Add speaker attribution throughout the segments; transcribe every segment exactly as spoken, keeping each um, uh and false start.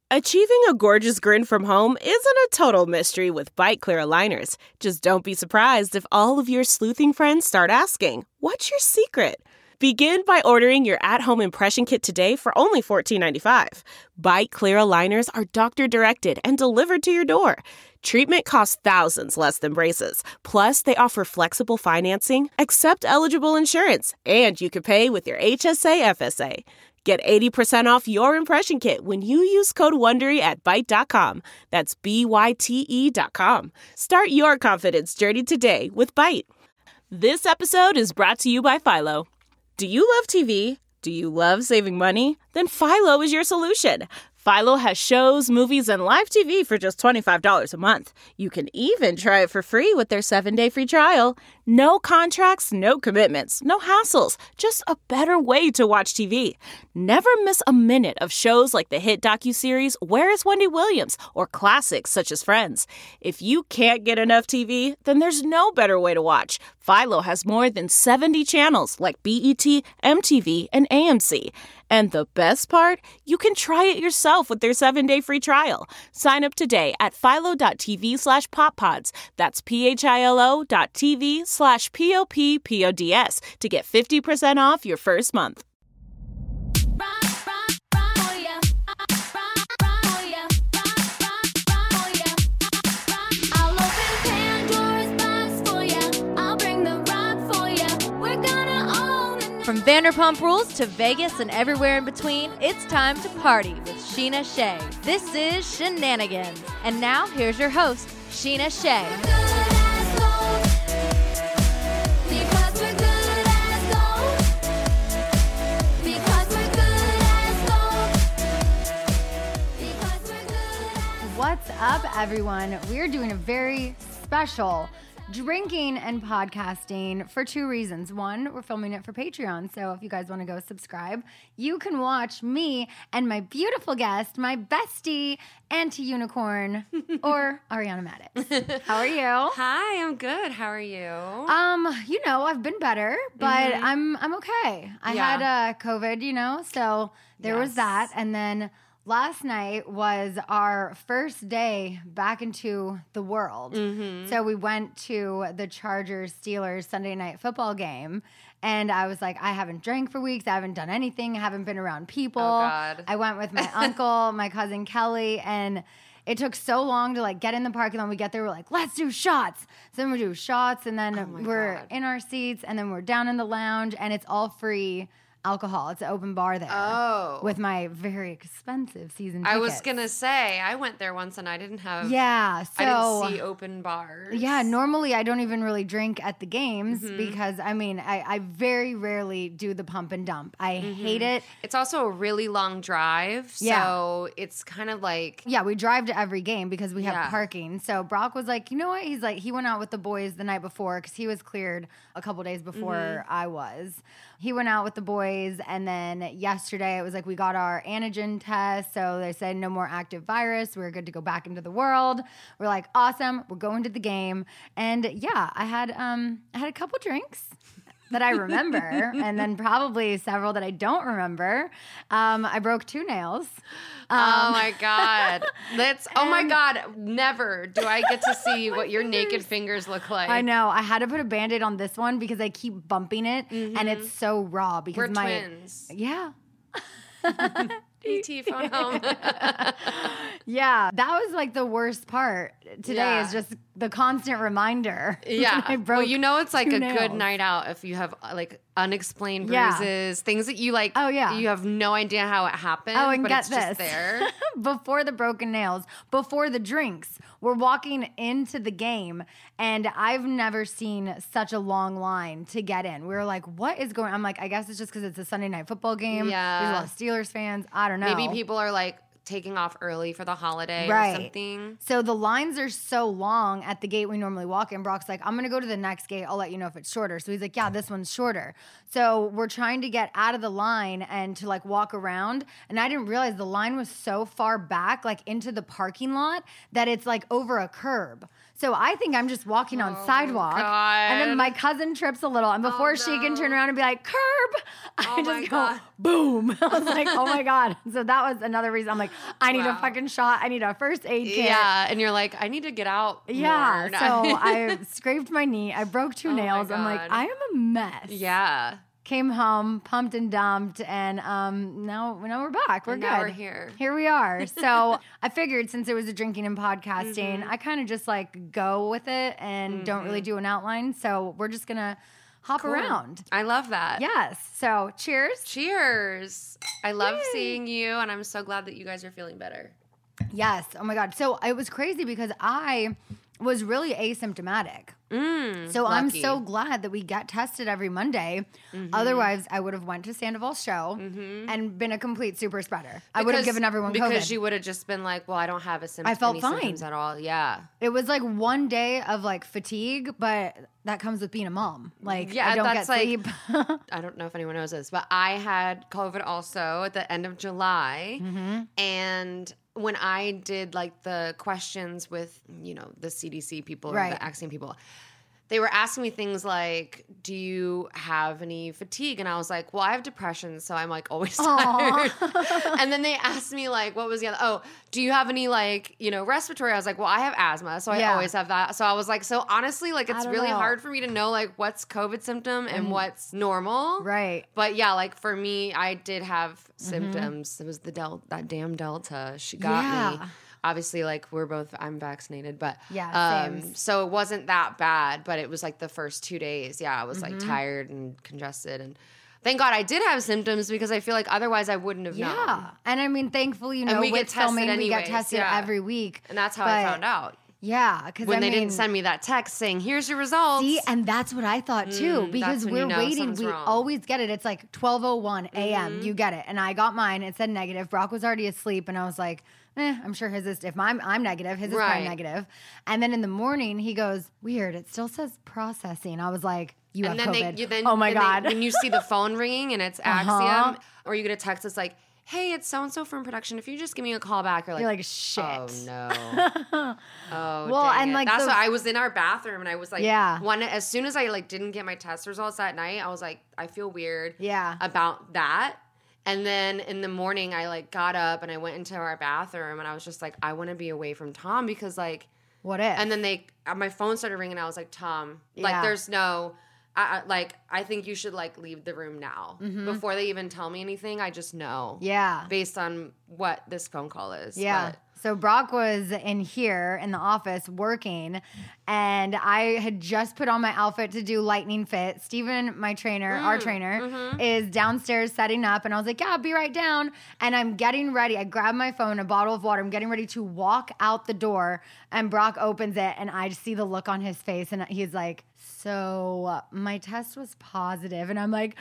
Speaker 1: Achieving a gorgeous grin from home isn't a total mystery with Byte Clear aligners. Just don't be surprised if all of your sleuthing friends start asking, "What's your secret?" Begin by ordering your at-home impression kit today for only fourteen ninety-five. Byte Clear aligners are doctor-directed and delivered to your door. Treatment costs thousands less than braces. Plus, they offer flexible financing, accept eligible insurance, and you can pay with your H S A F S A. Get eighty percent off your impression kit when you use code WONDERY at byte dot com. That's B Y T E dot com. Start your confidence journey today with Byte. This episode is brought to you by Philo. Do you love T V? Do you love saving money? Then Philo is your solution. Philo has shows, movies, and live T V for just twenty-five dollars a month. You can even try it for free with their seven-day free trial. No contracts, no commitments, no hassles. Just a better way to watch T V. Never miss a minute of shows like the hit docuseries Where is Wendy Williams? Or classics such as Friends. If you can't get enough T V, then there's no better way to watch. Philo has more than seventy channels like B E T, M T V, and A M C. And the best part? You can try it yourself with their seven-day free trial. Sign up today at philo.tv slash poppods. That's P-H-I-L-O dot TV slash P-O-P-P-O-D-S to get fifty percent off your first month.
Speaker 2: From Vanderpump Rules to Vegas and everywhere in between, it's time to party with Sheena Shea. This is Shenanigans. And now, here's your host, Sheena Shea. What's up, everyone? We're doing a very special drinking and podcasting for two reasons. One, we're filming it for Patreon, so if you guys want to go subscribe, you can watch me and my beautiful guest, my bestie, Anti-Unicorn, or Ariana Maddox. How are you?
Speaker 3: Hi, I'm good. How are you?
Speaker 2: Um, you know, I've been better, but mm-hmm. I'm I'm okay. I yeah. had uh, COVID, you know, so there yes. was that, and then last night was our first day back into the world. Mm-hmm. So we went to the Chargers-Steelers Sunday night football game, and I was like, I haven't drank for weeks. I haven't done anything. I haven't been around people. Oh,
Speaker 3: God.
Speaker 2: I went with my uncle, my cousin Kelly, and it took so long to like get in the parking lot. We get there, we're like, let's do shots. So then we do shots, and then oh we're God. in our seats, and then we're down in the lounge, and it's all free alcohol. It's an open bar there.
Speaker 3: Oh.
Speaker 2: With my very expensive season tickets.
Speaker 3: I was going to say, I went there once and I didn't have...
Speaker 2: Yeah, so...
Speaker 3: I didn't see open bars.
Speaker 2: Yeah, normally I don't even really drink at the games mm-hmm. because, I mean, I, I very rarely do the pump and dump. I mm-hmm. hate it.
Speaker 3: It's also a really long drive, so yeah. it's kind of like...
Speaker 2: Yeah, we drive to every game because we have yeah. parking. So Brock was like, you know what? He's like, he went out with the boys the night before because he was cleared a couple days before mm-hmm. I was. He went out with the boys, and then yesterday it was like we got our antigen test, so they said no more active virus. We're good to go back into the world. We're like, awesome. We're going to the game, and yeah, I had um I had a couple drinks that I remember, and then probably several that I don't remember. Um, I broke two nails. Um,
Speaker 3: oh my God. That's, oh my God. Never do I get to see what your naked fingers look like.
Speaker 2: I know. I had to put a Band-Aid on this one because I keep bumping it, mm-hmm. and it's so raw. Because
Speaker 3: We're
Speaker 2: my,
Speaker 3: twins.
Speaker 2: Yeah.
Speaker 3: E T phone home.
Speaker 2: Yeah, that was like the worst part. Today yeah. is just the constant reminder.
Speaker 3: Yeah.
Speaker 2: I broke
Speaker 3: well, you know it's like a
Speaker 2: nails.
Speaker 3: good night out if you have like unexplained bruises, yeah. things that you like.
Speaker 2: Oh yeah,
Speaker 3: you have no idea how it happened.
Speaker 2: Oh, and
Speaker 3: but
Speaker 2: get
Speaker 3: it's
Speaker 2: this.
Speaker 3: Just there.
Speaker 2: Before the broken nails, before the drinks, we're walking into the game, and I've never seen such a long line to get in. We were like, "What is going?" I'm like, "I guess it's just because it's a Sunday night football game.
Speaker 3: Yeah,
Speaker 2: there's a lot of Steelers fans. I don't know.
Speaker 3: Maybe people are like taking off early for the holiday
Speaker 2: right.
Speaker 3: or something.
Speaker 2: So the lines are so long at the gate we normally walk in. Brock's like, I'm going to go to the next gate. I'll let you know if it's shorter. So he's like, yeah, this one's shorter. So we're trying to get out of the line and to like walk around. And I didn't realize the line was so far back, like into the parking lot, that it's like over a curb. So I think I'm just walking on
Speaker 3: oh
Speaker 2: sidewalk.
Speaker 3: God.
Speaker 2: And then my cousin trips a little. And before
Speaker 3: oh,
Speaker 2: she
Speaker 3: no.
Speaker 2: can turn around and be like, curb, I
Speaker 3: oh
Speaker 2: just go,
Speaker 3: God.
Speaker 2: boom. I was like, oh my God. So that was another reason. I'm like, I need
Speaker 3: Wow.
Speaker 2: a fucking shot. I need a first aid kit.
Speaker 3: Yeah. And you're like, I need to get out.
Speaker 2: Yeah.
Speaker 3: more.
Speaker 2: So I scraped my knee. I broke two
Speaker 3: Oh my
Speaker 2: nails. I'm like,
Speaker 3: God.
Speaker 2: I am a mess.
Speaker 3: Yeah.
Speaker 2: Came home, pumped and dumped, and um, now, now we're back. We're
Speaker 3: And
Speaker 2: good.
Speaker 3: now we're here.
Speaker 2: Here we are. So I figured since it was a drinking and podcasting,
Speaker 3: Mm-hmm.
Speaker 2: I kind of just like go with it and mm-hmm. don't really do an outline. So we're just going to hop
Speaker 3: Cool.
Speaker 2: around.
Speaker 3: I love that.
Speaker 2: Yes. So cheers.
Speaker 3: Cheers. I love
Speaker 2: Yay.
Speaker 3: seeing you, and I'm so glad that you guys are feeling better.
Speaker 2: Yes. Oh my God. So it was crazy because I was really asymptomatic.
Speaker 3: Mm,
Speaker 2: so
Speaker 3: lucky.
Speaker 2: I'm so glad that we get tested every Monday. Mm-hmm. Otherwise, I would have went to Sandoval's show mm-hmm. and been a complete super spreader. Because, I would have given everyone
Speaker 3: because
Speaker 2: COVID.
Speaker 3: Because you would have just been like, well, I don't have a symptom,
Speaker 2: I felt
Speaker 3: any
Speaker 2: fine.
Speaker 3: symptoms at all. Yeah.
Speaker 2: It was like one day of like fatigue, but that comes with being a mom. Like,
Speaker 3: yeah,
Speaker 2: I don't
Speaker 3: that's
Speaker 2: get
Speaker 3: like,
Speaker 2: sleep.
Speaker 3: I don't know if anyone knows this, but I had COVID also at the end of July.
Speaker 2: Mm-hmm.
Speaker 3: And when I did like the questions with, you know, the C D C people or
Speaker 2: Right.
Speaker 3: the vaccine people, they were asking me things like, do you have any fatigue? And I was like, well, I have depression, so I'm like always tired. And then they asked me like, what was the other? Oh, do you have any like, you know, respiratory? I was like, well, I have asthma, so I
Speaker 2: Yeah.
Speaker 3: always have that. So I was like, so honestly, like
Speaker 2: I
Speaker 3: it's
Speaker 2: don't
Speaker 3: really
Speaker 2: know.
Speaker 3: hard for me to know like what's COVID symptom and what's normal.
Speaker 2: Right.
Speaker 3: But yeah, like for me, I did have symptoms. It was the del- that damn Delta. She got
Speaker 2: Yeah.
Speaker 3: me. Obviously, like we're both, I'm vaccinated, but
Speaker 2: Yeah,
Speaker 3: um,
Speaker 2: same.
Speaker 3: so it wasn't that bad. But it was like the first two days, yeah, I was
Speaker 2: Mm-hmm.
Speaker 3: like tired and congested, and thank God I did have symptoms because I feel like otherwise I wouldn't have known.
Speaker 2: Yeah. And I mean, thankfully, you know,
Speaker 3: we get
Speaker 2: with
Speaker 3: tested
Speaker 2: filming, we get
Speaker 3: anyways,
Speaker 2: tested
Speaker 3: yeah.
Speaker 2: every week.
Speaker 3: And that's how I
Speaker 2: But-
Speaker 3: found out
Speaker 2: Yeah. Because
Speaker 3: when
Speaker 2: I
Speaker 3: they
Speaker 2: mean,
Speaker 3: didn't send me that text saying, "Here's your results."
Speaker 2: See, and that's what I thought too,
Speaker 3: Mm,
Speaker 2: because
Speaker 3: that's when
Speaker 2: we're
Speaker 3: you know
Speaker 2: waiting.
Speaker 3: something's
Speaker 2: We
Speaker 3: wrong.
Speaker 2: always get it. It's like twelve oh one a.m.
Speaker 3: Mm-hmm.
Speaker 2: You get it. And I got mine. It said negative. Brock was already asleep. And I was like, eh, I'm sure his is, if I'm, I'm negative, his is
Speaker 3: Right.
Speaker 2: probably negative. And then in the morning, he goes, weird, it still says processing. I was like, you
Speaker 3: and
Speaker 2: have
Speaker 3: then
Speaker 2: COVID.
Speaker 3: they, you, then,
Speaker 2: oh my
Speaker 3: then
Speaker 2: God.
Speaker 3: They, when you see the phone ringing and it's Axiom,
Speaker 2: Uh-huh.
Speaker 3: or you get a text that's like, "Hey, it's so and so from production. If you just give me a call back," you're like,
Speaker 2: You're like, shit.
Speaker 3: Oh no. Oh,
Speaker 2: Well,
Speaker 3: dang
Speaker 2: and,
Speaker 3: it.
Speaker 2: like,
Speaker 3: that's
Speaker 2: the-
Speaker 3: why I was in our bathroom and I was like,
Speaker 2: Yeah.
Speaker 3: One as soon as I like didn't get my test results that night, I was like, I feel weird.
Speaker 2: Yeah.
Speaker 3: About that. And then in the morning, I like got up and I went into our bathroom and I was just like, I want to be away from Tom because like,
Speaker 2: What if?
Speaker 3: and then they, uh, my phone started ringing. And I was like, Tom, like,
Speaker 2: Yeah.
Speaker 3: there's no, I, I- like, I think you should like leave the room now before they even tell me anything. I just know,
Speaker 2: Mm-hmm. yeah.
Speaker 3: based on what this phone call is.
Speaker 2: Yeah.
Speaker 3: But-
Speaker 2: So Brock was in here in the office working, and I had just put on my outfit to do Lightning Fit. Steven, my trainer, our trainer, is downstairs setting up, and I was like, yeah, I'll be right down. And I'm getting ready. I grab my phone, a bottle of water. I'm getting ready to walk out the door, and Brock opens it, and I just see the look on his face, and he's like, so uh, my test was positive. And I'm like,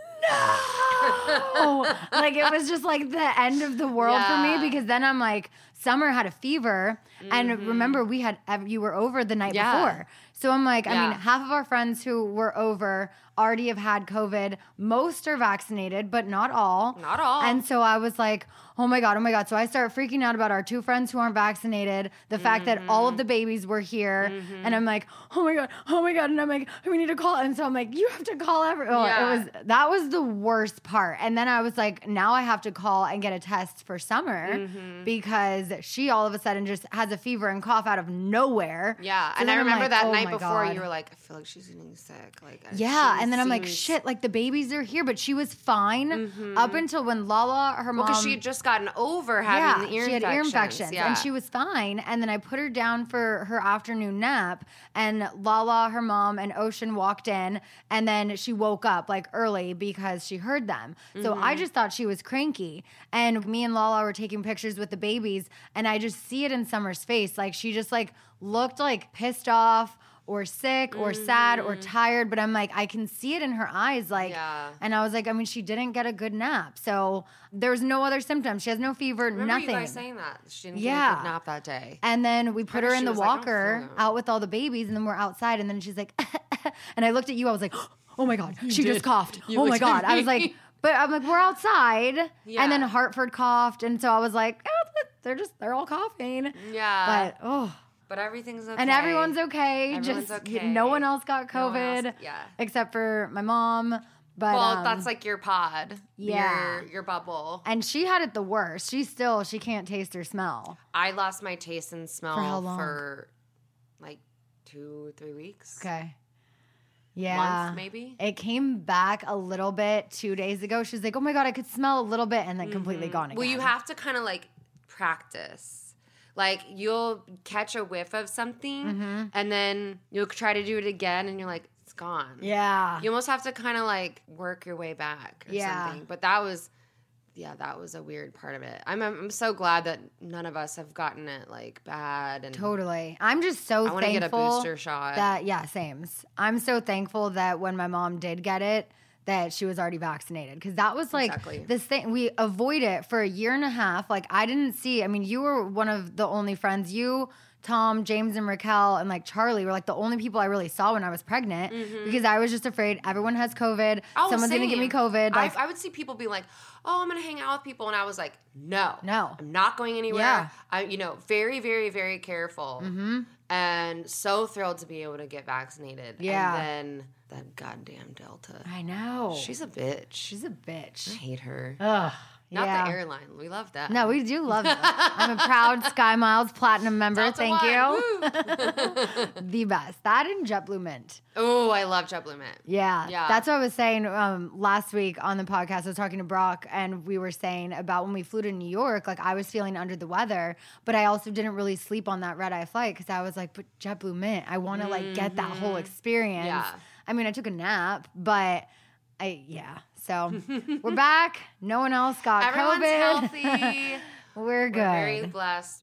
Speaker 2: no. Like it was just like the end of the world
Speaker 3: Yeah.
Speaker 2: for me, because then I'm like, Summer had a fever, and remember we had you were over the night
Speaker 3: Yeah.
Speaker 2: before. So I'm like, I
Speaker 3: Yeah.
Speaker 2: mean, half of our friends who were over already have had COVID. Most are vaccinated, but not all.
Speaker 3: Not all.
Speaker 2: And so I was like, oh my God, oh my God. So I start freaking out about our two friends who aren't vaccinated, the fact that all of the babies were here. And I'm like, oh my God, oh my God. And I'm like, we need to call. And so I'm like, you have to call every. Oh,
Speaker 3: Yeah.
Speaker 2: it was, that was the worst part. And then I was like, now I have to call and get a test for Summer because she all of a sudden just has a fever and cough out of nowhere.
Speaker 3: Yeah,
Speaker 2: So
Speaker 3: and
Speaker 2: then
Speaker 3: I
Speaker 2: I'm
Speaker 3: remember
Speaker 2: like,
Speaker 3: that
Speaker 2: oh
Speaker 3: night
Speaker 2: my
Speaker 3: before
Speaker 2: God.
Speaker 3: you were like, I feel like she's getting sick. Like,
Speaker 2: Yeah,
Speaker 3: she
Speaker 2: and then I'm like,
Speaker 3: seems-
Speaker 2: shit, like the babies are here, but she was fine up until when Lala, her
Speaker 3: Well,
Speaker 2: mom,
Speaker 3: because she had just gotten over having
Speaker 2: yeah,
Speaker 3: the ear
Speaker 2: she had
Speaker 3: infections.
Speaker 2: ear infections,
Speaker 3: yeah.
Speaker 2: and she was fine. And then I put her down for her afternoon nap, and Lala, her mom, and Ocean walked in, and then she woke up like early because she heard them. So
Speaker 3: Mm-hmm.
Speaker 2: I just thought she was cranky, and me and Lala were taking pictures with the babies, and I just see it in Summer's face, like she just like looked like pissed off or sick or sad or tired, but I'm like, I can see it in her eyes. Like,
Speaker 3: Yeah.
Speaker 2: and I was like, I mean, she didn't get a good nap. So there's no other symptoms. She has no fever,
Speaker 3: Remember
Speaker 2: nothing.
Speaker 3: you guys saying that she didn't
Speaker 2: Yeah.
Speaker 3: get a good nap that day.
Speaker 2: And then we put
Speaker 3: How
Speaker 2: her
Speaker 3: did
Speaker 2: in
Speaker 3: she
Speaker 2: the
Speaker 3: was like, I don't
Speaker 2: walker
Speaker 3: feel good.
Speaker 2: out with all the babies, and then we're outside, and then she's like, and I looked at you, I was like, oh my God, she just coughed.
Speaker 3: You
Speaker 2: Oh my
Speaker 3: looked at
Speaker 2: God. I was
Speaker 3: me.
Speaker 2: like, but I'm like, we're outside.
Speaker 3: Yeah.
Speaker 2: And then Hartford coughed. And so I was like, oh, they're just, they're all coughing.
Speaker 3: Yeah.
Speaker 2: But, oh.
Speaker 3: But everything's okay.
Speaker 2: And everyone's okay.
Speaker 3: Everyone's
Speaker 2: just
Speaker 3: okay.
Speaker 2: no one else got
Speaker 3: No one
Speaker 2: COVID.
Speaker 3: else- yeah.
Speaker 2: Except for my mom, But,
Speaker 3: well,
Speaker 2: um,
Speaker 3: that's like your pod.
Speaker 2: Yeah.
Speaker 3: Your, your bubble.
Speaker 2: And she had it the worst. She still, she can't taste or smell.
Speaker 3: I lost my taste and smell
Speaker 2: For how long?
Speaker 3: for like two, three weeks.
Speaker 2: Okay. Yeah.
Speaker 3: Month, maybe?
Speaker 2: It came back a little bit two days ago. She was like, oh my God, I could smell a little bit, and then completely gone again.
Speaker 3: Well, you have to kind of like practice. Like you'll catch a whiff of something
Speaker 2: Mm-hmm.
Speaker 3: and then you'll try to do it again and you're like, it's gone.
Speaker 2: Yeah.
Speaker 3: You almost have to kind of like work your way back or
Speaker 2: Yeah.
Speaker 3: something. But that was, yeah, that was a weird part of it. I'm, I'm so glad that none of us have gotten it like bad. And
Speaker 2: Totally. I'm just so
Speaker 3: I want to get a
Speaker 2: thankful
Speaker 3: booster shot.
Speaker 2: that, yeah, sames. I'm so thankful that when my mom did get it, that she was already vaccinated. Because that was like
Speaker 3: Exactly.
Speaker 2: this thing. We avoid it for a year and a half. Like I didn't see, I mean, you were one of the only friends, you, Tom, James, and Raquel, and like Charlie were like the only people I really saw when I was pregnant because I was just afraid everyone has COVID.
Speaker 3: Oh,
Speaker 2: Someone's going to give me
Speaker 3: same.
Speaker 2: COVID. Like,
Speaker 3: I, I would see people be like, oh, I'm going to hang out with people. And I was like, no.
Speaker 2: No.
Speaker 3: I'm not going anywhere.
Speaker 2: Yeah.
Speaker 3: I, you know, very, very, very careful.
Speaker 2: Mm-hmm.
Speaker 3: And so thrilled to be able to get vaccinated.
Speaker 2: Yeah.
Speaker 3: And then that goddamn Delta.
Speaker 2: I know.
Speaker 3: She's a bitch.
Speaker 2: She's a bitch.
Speaker 3: I hate her.
Speaker 2: Ugh.
Speaker 3: Not
Speaker 2: yeah.
Speaker 3: the airline. We love that.
Speaker 2: No, we do love them. I'm a proud Sky Miles Platinum member.
Speaker 3: Delta
Speaker 2: Thank
Speaker 3: One.
Speaker 2: you.
Speaker 3: Woo.
Speaker 2: The best. That and JetBlue Mint.
Speaker 3: Oh, I love JetBlue Mint.
Speaker 2: Yeah.
Speaker 3: Yeah.
Speaker 2: That's what I was saying um, last week on the podcast. I was talking to Brock, and we were saying about when we flew to New York, like I was feeling under the weather, but I also didn't really sleep on that red-eye flight because I was like, but JetBlue Mint, I want to like get that whole experience.
Speaker 3: Yeah.
Speaker 2: I mean, I took a nap, but I, yeah. So we're back. No one else got
Speaker 3: Everyone's
Speaker 2: COVID.
Speaker 3: healthy.
Speaker 2: We're good.
Speaker 3: We're very blessed.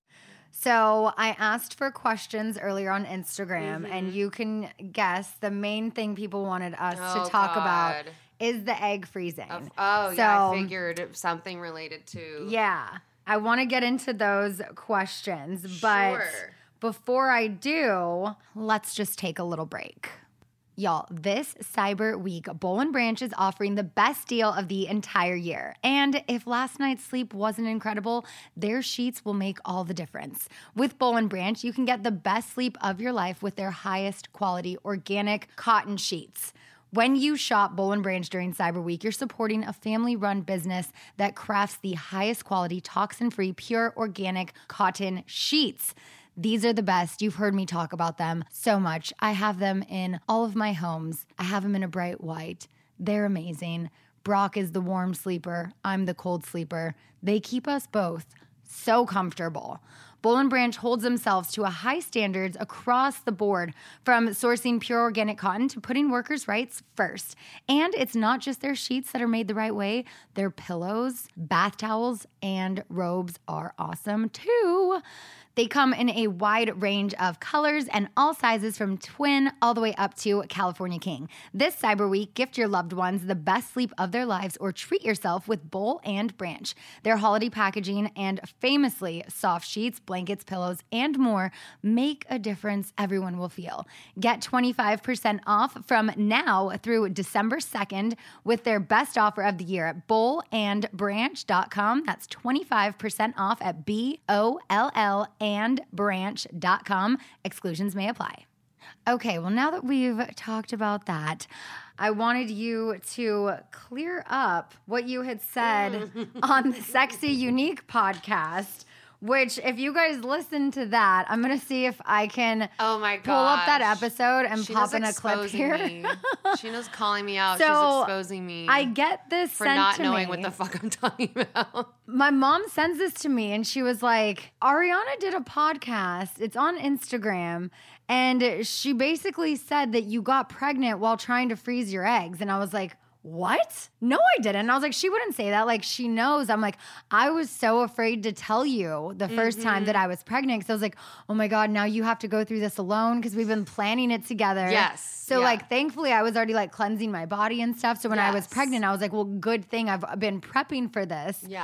Speaker 2: So I asked for questions earlier on Instagram,
Speaker 3: Mm-hmm.
Speaker 2: and you can guess the main thing people wanted us
Speaker 3: Oh,
Speaker 2: to talk about
Speaker 3: God.
Speaker 2: is the egg freezing.
Speaker 3: Of- oh,
Speaker 2: so,
Speaker 3: yeah. I figured it was something related to.
Speaker 2: Yeah. I want to get into those questions, but
Speaker 3: Sure.
Speaker 2: before I do, let's just take a little break. Y'all, this Cyber Week, Boll and Branch is offering the best deal of the entire year. And if last night's sleep wasn't incredible, their sheets will make all the difference. With Boll and Branch, you can get the best sleep of your life with their highest quality organic cotton sheets. When you shop Boll and Branch during Cyber Week, you're supporting a family-run business that crafts the highest quality, toxin-free, pure organic cotton sheets. These are the best. You've heard me talk about them so much. I have them in all of my homes. I have them in a bright white. They're amazing. Brock is the warm sleeper. I'm the cold sleeper. They keep us both so comfortable. Boll and Branch holds themselves to a high standards across the board, from sourcing pure organic cotton to putting workers' rights first. And it's not just their sheets that are made the right way. Their pillows, bath towels, and robes are awesome too. They come in a wide range of colors and all sizes, from twin all the way up to California King. This Cyber Week, gift your loved ones the best sleep of their lives or treat yourself with Boll and Branch. Their holiday packaging and famously soft sheets, blankets, pillows, and more make a difference everyone will feel. Get twenty-five percent off from now through December second with their best offer of the year at boll and branch dot com. That's twenty-five percent off at B O L L and branch dot com. Exclusions may apply. Okay, well, now that we've talked about that, I wanted you to clear up what you had said on the Sexy Unique podcast, which, if you guys listen to that, I'm going to see if I can
Speaker 3: Oh my
Speaker 2: pull up that
Speaker 3: gosh.
Speaker 2: episode and
Speaker 3: She
Speaker 2: pop
Speaker 3: knows
Speaker 2: in a clip
Speaker 3: exposing
Speaker 2: here.
Speaker 3: me. She knows calling me out.
Speaker 2: So,
Speaker 3: She's exposing me.
Speaker 2: I get this
Speaker 3: for
Speaker 2: sent
Speaker 3: not
Speaker 2: to
Speaker 3: knowing
Speaker 2: me.
Speaker 3: what the fuck I'm talking about.
Speaker 2: My mom sends this to me, and she was like, Ariana did a podcast. It's on Instagram. And she basically said that you got pregnant while trying to freeze your eggs. And I was like, what? No, I didn't. And I was like, she wouldn't say that. Like, she knows. I'm like, I was so afraid to tell you the first
Speaker 3: Mm-hmm.
Speaker 2: time that I was pregnant. Because I was like, oh my God, now you have to go through this alone because we've been planning it together.
Speaker 3: Yes.
Speaker 2: So
Speaker 3: Yeah.
Speaker 2: like, thankfully, I was already like cleansing my body and stuff. So when I was
Speaker 3: Yes.
Speaker 2: pregnant, I was like, well, good thing I've been prepping for this.
Speaker 3: Yeah.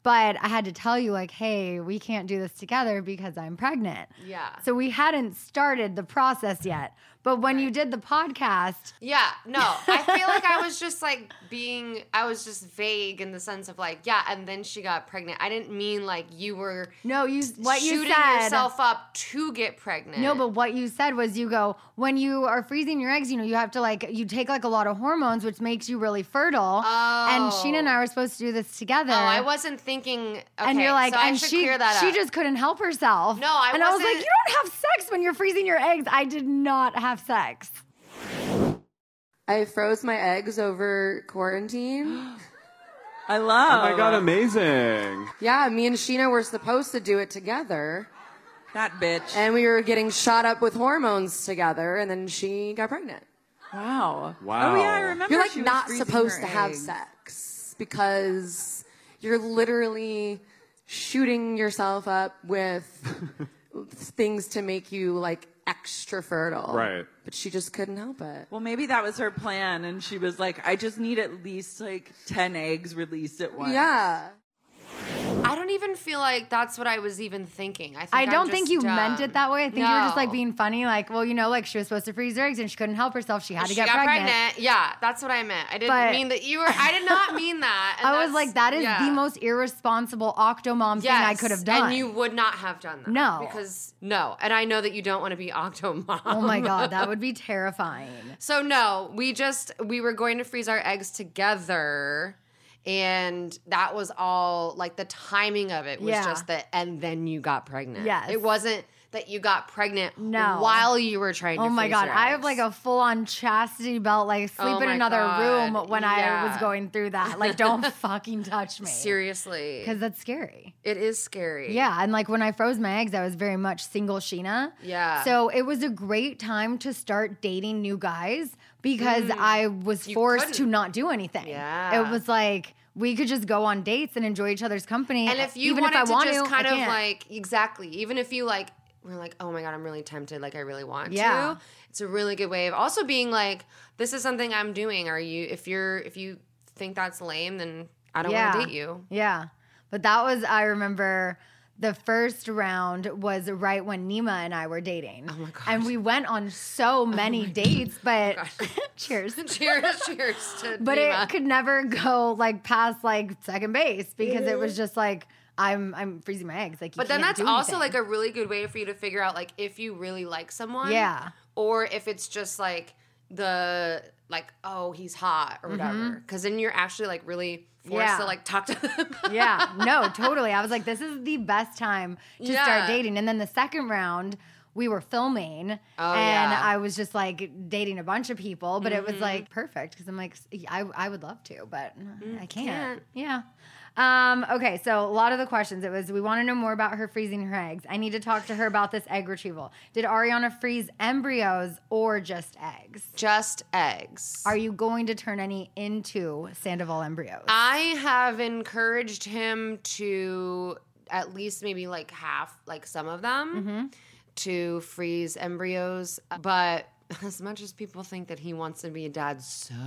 Speaker 2: But I had to tell you, like, hey, we can't do this together because I'm pregnant.
Speaker 3: Yeah.
Speaker 2: So we hadn't started the process yet. But when right. you did the podcast.
Speaker 3: Yeah, no. I feel like I was just like being, I was just vague in the sense of like, yeah, and then she got pregnant. I didn't mean like you were
Speaker 2: no, you what you
Speaker 3: shooting
Speaker 2: said,
Speaker 3: yourself up to get pregnant.
Speaker 2: No, but what you said was you go, when you are freezing your eggs, you know, you have to like, you take like a lot of hormones, which makes you really fertile.
Speaker 3: Oh.
Speaker 2: And Sheena and I were supposed to do this together.
Speaker 3: Oh, I wasn't thinking, okay,
Speaker 2: and you're like,
Speaker 3: so I
Speaker 2: and
Speaker 3: should
Speaker 2: she,
Speaker 3: clear that
Speaker 2: she
Speaker 3: up.
Speaker 2: just couldn't help herself.
Speaker 3: No, I
Speaker 2: and
Speaker 3: wasn't.
Speaker 2: And I was like, you don't have sex when you're freezing your eggs. I did not have sex.
Speaker 3: I froze my eggs over quarantine.
Speaker 4: I love.
Speaker 5: Oh my God, amazing.
Speaker 3: Yeah, me and Sheena were supposed to do it together.
Speaker 4: That bitch.
Speaker 3: And we were getting shot up with hormones together, and then she got pregnant.
Speaker 4: Wow.
Speaker 5: Wow.
Speaker 4: Oh, yeah, I remember.
Speaker 3: You're like
Speaker 4: she
Speaker 3: not
Speaker 4: was
Speaker 3: supposed
Speaker 4: her
Speaker 3: to have
Speaker 4: eggs.
Speaker 3: sex because you're literally shooting yourself up with things to make you like extra fertile.
Speaker 5: Right.
Speaker 3: But she just couldn't help it.
Speaker 4: Well, maybe that was her plan, and she was like, I just need at least like ten eggs released at once.
Speaker 3: Yeah. I don't even feel like that's what I was even thinking. I, think
Speaker 2: I
Speaker 3: I'm
Speaker 2: don't
Speaker 3: just
Speaker 2: think you
Speaker 3: dumb.
Speaker 2: meant it that way. I think you were just like
Speaker 3: No.
Speaker 2: being funny. Like, well, you know, like she was supposed to freeze her eggs and she couldn't help herself. She had to
Speaker 3: She
Speaker 2: get
Speaker 3: got
Speaker 2: pregnant.
Speaker 3: pregnant. Yeah, that's what I meant. I didn't
Speaker 2: But-
Speaker 3: mean that you were. I did not mean that. And
Speaker 2: I was
Speaker 3: that's-
Speaker 2: like, that is
Speaker 3: yeah.
Speaker 2: the most irresponsible octomom thing
Speaker 3: Yes,
Speaker 2: I could have done.
Speaker 3: and you would not have done that.
Speaker 2: No.
Speaker 3: because no, and I know that you don't want to be octomom.
Speaker 2: Oh my God, that would be terrifying.
Speaker 3: So no, we just we were going to freeze our eggs together. And that was all, like, the timing of it was
Speaker 2: Yeah.
Speaker 3: just that, and then you got pregnant.
Speaker 2: Yes.
Speaker 3: It wasn't that you got pregnant
Speaker 2: No.
Speaker 3: while you were trying to
Speaker 2: Oh my
Speaker 3: freeze
Speaker 2: God,
Speaker 3: your
Speaker 2: I have
Speaker 3: eggs.
Speaker 2: like a full on chastity belt, like sleep
Speaker 3: Oh
Speaker 2: in
Speaker 3: my
Speaker 2: another
Speaker 3: God,
Speaker 2: room when I
Speaker 3: yeah.
Speaker 2: was going through that. Like, don't fucking touch me.
Speaker 3: Seriously.
Speaker 2: Because that's scary.
Speaker 3: It is scary.
Speaker 2: Yeah, and like when I froze my eggs, I was very much single Sheena.
Speaker 3: Yeah.
Speaker 2: So it was a great time to start dating new guys because
Speaker 3: Mm.
Speaker 2: I was
Speaker 3: You
Speaker 2: forced to
Speaker 3: couldn't.
Speaker 2: not do anything.
Speaker 3: Yeah.
Speaker 2: It was like we could just go on dates and enjoy each other's company.
Speaker 3: And if you
Speaker 2: even
Speaker 3: wanted
Speaker 2: if I
Speaker 3: to
Speaker 2: want
Speaker 3: just
Speaker 2: to,
Speaker 3: kind
Speaker 2: I
Speaker 3: of
Speaker 2: can't.
Speaker 3: like, exactly, even if you like, were like, oh my God, I'm really tempted, like I really want
Speaker 2: Yeah.
Speaker 3: to. It's a really good way of also being like, this is something I'm doing. Are you, if you're, if you think that's lame, then I don't
Speaker 2: yeah.
Speaker 3: want to date you.
Speaker 2: Yeah. But that was, I remember the first round was right when Nima and I were dating.
Speaker 3: Oh my God.
Speaker 2: And we went on so many dates, but cheers.
Speaker 3: Cheers, cheers to
Speaker 2: But
Speaker 3: Nima.
Speaker 2: it could never go like past like second base because it was just like I'm I'm freezing my eggs. Like, you
Speaker 3: But then
Speaker 2: can't
Speaker 3: that's
Speaker 2: do
Speaker 3: also
Speaker 2: anything.
Speaker 3: like a really good way for you to figure out like if you really like someone.
Speaker 2: Yeah.
Speaker 3: Or if it's just like the like, oh, he's hot or whatever. Because then you're actually like really forced
Speaker 2: Yeah.
Speaker 3: to like talk to them.
Speaker 2: yeah, no, totally. I was like, this is the best time to
Speaker 3: Yeah.
Speaker 2: start dating. And then the second round, we were filming,
Speaker 3: Oh,
Speaker 2: and
Speaker 3: yeah.
Speaker 2: I was just like dating a bunch of people, but it
Speaker 3: Mm-hmm.
Speaker 2: was like perfect because I'm like, I, I would love to, but I can't.
Speaker 3: can't.
Speaker 2: Yeah. Um, okay, so a lot of the questions, it was, we want to know more about her freezing her eggs. I need to talk to her about this egg retrieval. Did Ariana freeze embryos or just eggs?
Speaker 3: Just eggs.
Speaker 2: Are you going to turn any into Sandoval embryos?
Speaker 3: I have encouraged him to at least maybe like half, like some of them,
Speaker 2: Mm-hmm.
Speaker 3: to freeze embryos. But as much as people think that he wants to be a dad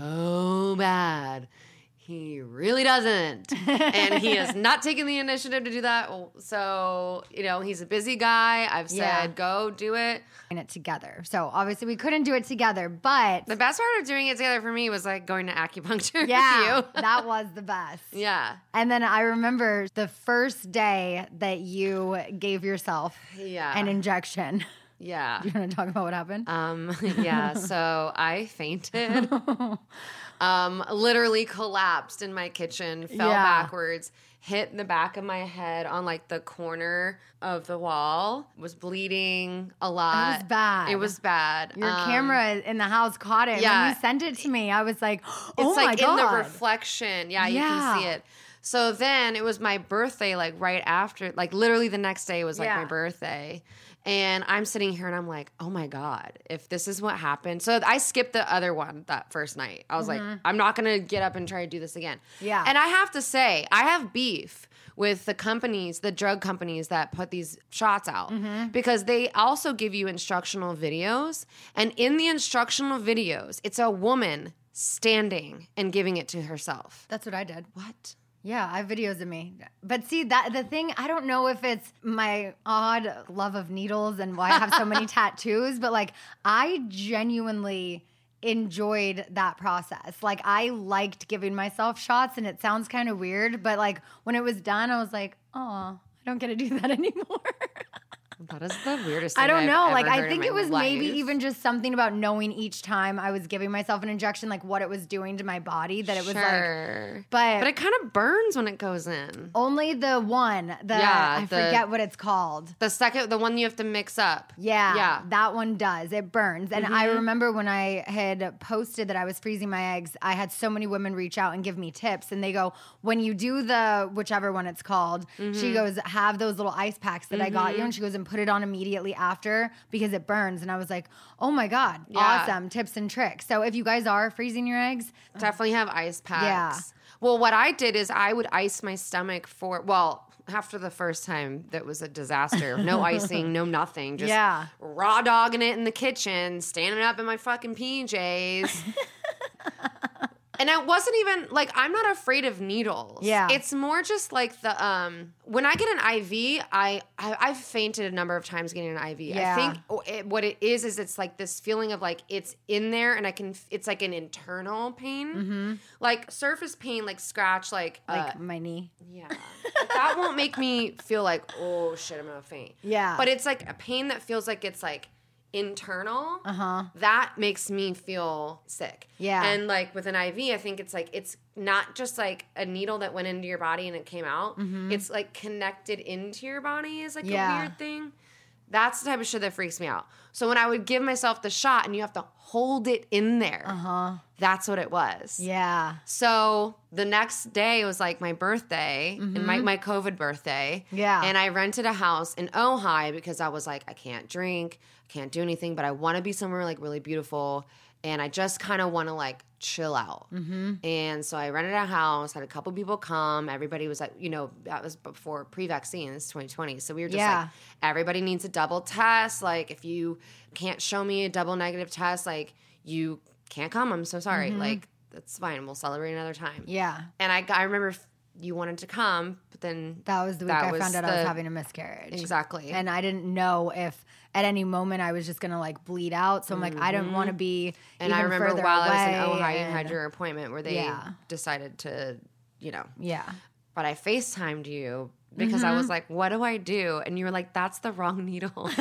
Speaker 3: so bad, he really doesn't. And he has not taken the initiative to do that. So, you know, he's a busy guy. I've said,
Speaker 2: Yeah.
Speaker 3: go do it.
Speaker 2: In it together. So obviously we couldn't do it together, but
Speaker 3: The best part of doing it together for me was like going to acupuncture
Speaker 2: yeah,
Speaker 3: with you.
Speaker 2: that was the best.
Speaker 3: Yeah.
Speaker 2: And then I remember the first day that you gave yourself
Speaker 3: Yeah.
Speaker 2: an injection.
Speaker 3: Yeah.
Speaker 2: Do you want to talk about what happened?
Speaker 3: Um, yeah, so I fainted. um, literally collapsed in my kitchen, fell
Speaker 2: Yeah.
Speaker 3: backwards, hit the back of my head on like the corner of the wall, was bleeding a lot.
Speaker 2: That was bad.
Speaker 3: It was bad.
Speaker 2: Your
Speaker 3: Um,
Speaker 2: camera in the house caught it.
Speaker 3: yeah.
Speaker 2: When you sent it to me, I was like, oh
Speaker 3: It's
Speaker 2: my
Speaker 3: like
Speaker 2: God.
Speaker 3: in the reflection. Yeah, you can see
Speaker 2: Yeah.
Speaker 3: it. So then it was my birthday, like right after, like literally the next day was like
Speaker 2: Yeah.
Speaker 3: my birthday. And I'm sitting here and I'm like, oh my God, if this is what happened. So I skipped the other one that first night. I was like, I'm not going to get up and try to do this again.
Speaker 2: Mm-hmm. Yeah.
Speaker 3: And I have to say, I have beef with the companies, the drug companies that put these shots out
Speaker 2: Mm-hmm.
Speaker 3: because they also give you instructional videos. And in the instructional videos, it's a woman standing and giving it to herself.
Speaker 2: That's what I did.
Speaker 3: What?
Speaker 2: Yeah, I have videos of me. But see, that the thing, I don't know if it's my odd love of needles and why I have so many tattoos, but like I genuinely enjoyed that process. Like I liked giving myself shots, and it sounds kind of weird, but like when it was done, I was like, oh, I don't get to do that anymore.
Speaker 3: That is the weirdest thing
Speaker 2: I don't
Speaker 3: I've
Speaker 2: know.
Speaker 3: ever
Speaker 2: Like, I
Speaker 3: heard
Speaker 2: think
Speaker 3: in
Speaker 2: it
Speaker 3: my
Speaker 2: was
Speaker 3: life.
Speaker 2: maybe even just something about knowing each time I was giving myself an injection, like what it was doing to my body, that it was
Speaker 3: Sure.
Speaker 2: like, but,
Speaker 3: But it kind of burns when it goes in.
Speaker 2: only the one, the,
Speaker 3: Yeah,
Speaker 2: I
Speaker 3: the-
Speaker 2: forget what it's called.
Speaker 3: The second, the one you have to mix up.
Speaker 2: Yeah,
Speaker 3: Yeah.
Speaker 2: that one does. It burns. And I remember when I had posted that I was freezing my eggs, I had so many women reach out and give me tips. And they go, when you do the whichever one it's called, she goes, have those little ice packs that I got you. And she goes, and put it on immediately after because it burns. And I was like, oh my God,
Speaker 3: Yeah.
Speaker 2: awesome tips and tricks. So if you guys are freezing your eggs,
Speaker 3: Definitely have ice packs.
Speaker 2: Yeah.
Speaker 3: Well, what I did is I would ice my stomach for, well, after the first time that was a disaster. No icing, no nothing. Just
Speaker 2: Yeah.
Speaker 3: raw dogging it in the kitchen, standing up in my fucking P Js. And I wasn't even like, I'm not afraid of needles.
Speaker 2: Yeah.
Speaker 3: It's more just like the um when I get an I V, I, I I've fainted a number of times getting an I V.
Speaker 2: Yeah.
Speaker 3: I think it, what it is is it's like this feeling of like it's in there, and I can it's like an internal pain,
Speaker 2: Mm-hmm.
Speaker 3: like surface pain, like scratch, like
Speaker 2: like
Speaker 3: uh,
Speaker 2: my knee.
Speaker 3: yeah. Like, that won't make me feel like, oh shit, I'm gonna faint.
Speaker 2: Yeah.
Speaker 3: But it's like a pain that feels like it's like internal.
Speaker 2: Uh-huh.
Speaker 3: That makes me feel sick.
Speaker 2: Yeah.
Speaker 3: And like with an I V, I think it's like it's not just like a needle that went into your body and it came out. It's like connected into your body is like
Speaker 2: Yeah.
Speaker 3: a weird thing. That's the type of shit that freaks me out. So when I would give myself the shot and you have to hold it in there,
Speaker 2: Uh-huh.
Speaker 3: that's what it was.
Speaker 2: Yeah.
Speaker 3: So the next day was like my birthday and my, my COVID birthday.
Speaker 2: Yeah.
Speaker 3: And I rented a house in Ojai because I was like, I can't drink, I can't do anything, but I want to be somewhere like really beautiful. And I just kind of want to like chill out. Mm-hmm. And so I rented a house, had a couple people come. Everybody was like, you know, that was before pre-vaccine. It's twenty twenty. So we were just
Speaker 2: Yeah.
Speaker 3: like, everybody needs a double test. Like if you can't show me a double negative test, like you can't come. I'm so sorry. Like that's fine. We'll celebrate another time.
Speaker 2: Yeah.
Speaker 3: And I, I remember f- you wanted to come, but then
Speaker 2: That was the week
Speaker 3: That
Speaker 2: I
Speaker 3: was
Speaker 2: found out I was
Speaker 3: the-
Speaker 2: having a miscarriage.
Speaker 3: exactly.
Speaker 2: And I didn't know if at any moment I was just gonna like bleed out. So I'm like, I didn't want to be.
Speaker 3: And I
Speaker 2: even
Speaker 3: remember
Speaker 2: further
Speaker 3: while I was in
Speaker 2: away,
Speaker 3: Ojai, you
Speaker 2: and-
Speaker 3: had your appointment where they
Speaker 2: Yeah.
Speaker 3: decided to, you know.
Speaker 2: Yeah.
Speaker 3: But I FaceTimed you because I was like, what do I do? And you were like, that's the wrong needle.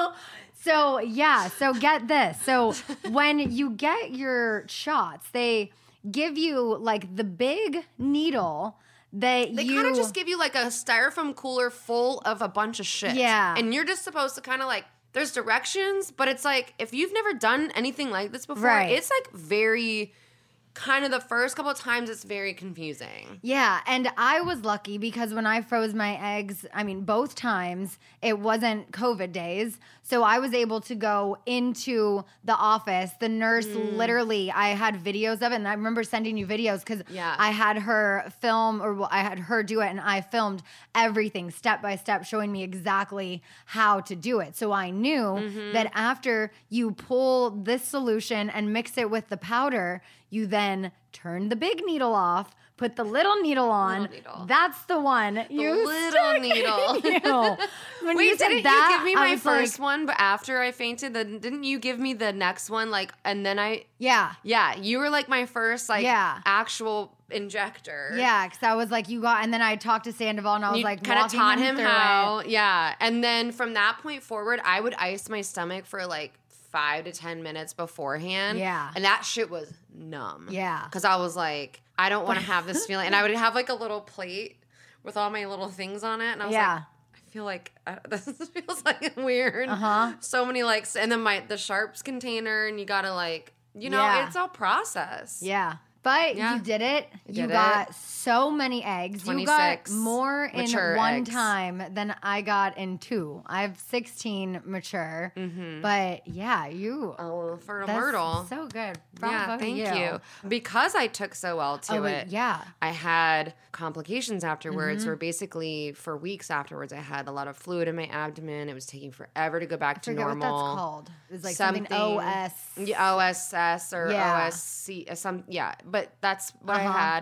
Speaker 2: So yeah, so get this. So when you get your shots, they give you like the big needle that
Speaker 3: They
Speaker 2: you
Speaker 3: kind of just give you like a styrofoam cooler full of a bunch of shit.
Speaker 2: Yeah.
Speaker 3: And you're just supposed to kind of like, there's directions, but it's like, if you've never done anything like this before,
Speaker 2: Right.
Speaker 3: it's like very, kind of the first couple of times, it's very confusing.
Speaker 2: Yeah, and I was lucky because when I froze my eggs, I mean, both times, it wasn't COVID days. So I was able to go into the office. The nurse literally, I had videos of it, and I remember sending you videos because
Speaker 3: Yeah.
Speaker 2: I had her film, or well, I had her do it, and I filmed everything step by step, showing me exactly how to do it. So I knew that after you pull this solution and mix it with the powder, you then turn the big needle off, put the little needle on.
Speaker 3: Little needle.
Speaker 2: That's the one. You
Speaker 3: little
Speaker 2: stuck
Speaker 3: needle.
Speaker 2: you. When
Speaker 3: Wait,
Speaker 2: you said
Speaker 3: didn't
Speaker 2: that,
Speaker 3: you give me
Speaker 2: I
Speaker 3: my
Speaker 2: was
Speaker 3: first
Speaker 2: like,
Speaker 3: one, but after I fainted, then didn't you give me the next one? Like, and then I,
Speaker 2: Yeah.
Speaker 3: yeah, you were like my first, like,
Speaker 2: Yeah.
Speaker 3: actual injector.
Speaker 2: Yeah, because I was like, you got, and then I talked to Sandoval, and I was
Speaker 3: You
Speaker 2: like,
Speaker 3: kind of
Speaker 2: walking
Speaker 3: taught him
Speaker 2: through
Speaker 3: how,
Speaker 2: it.
Speaker 3: yeah. And then from that point forward, I would ice my stomach for like five to ten minutes beforehand.
Speaker 2: Yeah.
Speaker 3: And that shit was numb.
Speaker 2: Yeah.
Speaker 3: Because I was like, I don't want to have this feeling. And I would have like a little plate with all my little things on it. And I was
Speaker 2: Yeah.
Speaker 3: like, I feel like uh, this feels like weird.
Speaker 2: Uh-huh.
Speaker 3: So many like, s- and then my the sharps container, and you gotta like, you know,
Speaker 2: Yeah.
Speaker 3: it's all process.
Speaker 2: Yeah. But
Speaker 3: Yeah.
Speaker 2: you did it.
Speaker 3: I
Speaker 2: You
Speaker 3: did
Speaker 2: got
Speaker 3: it.
Speaker 2: so many eggs. You got
Speaker 3: twenty-six
Speaker 2: more in
Speaker 3: mature
Speaker 2: one
Speaker 3: eggs.
Speaker 2: time than I got in two. I have sixteen mature. But yeah, you.
Speaker 3: Oh, for a
Speaker 2: that's
Speaker 3: myrtle.
Speaker 2: so good.
Speaker 3: Yeah,
Speaker 2: Bravo
Speaker 3: thank
Speaker 2: you.
Speaker 3: you. Because I took so well to
Speaker 2: Oh, wait,
Speaker 3: it.
Speaker 2: yeah.
Speaker 3: I had complications afterwards
Speaker 2: Mm-hmm.
Speaker 3: where basically for weeks afterwards I had a lot of fluid in my abdomen. It was taking forever to go back to
Speaker 2: Forget
Speaker 3: normal.
Speaker 2: what that's called. It was like something, O S.
Speaker 3: Yeah, O S S or
Speaker 2: Yeah.
Speaker 3: O S C, uh, some yeah, but that's what
Speaker 2: Uh-huh.
Speaker 3: I had.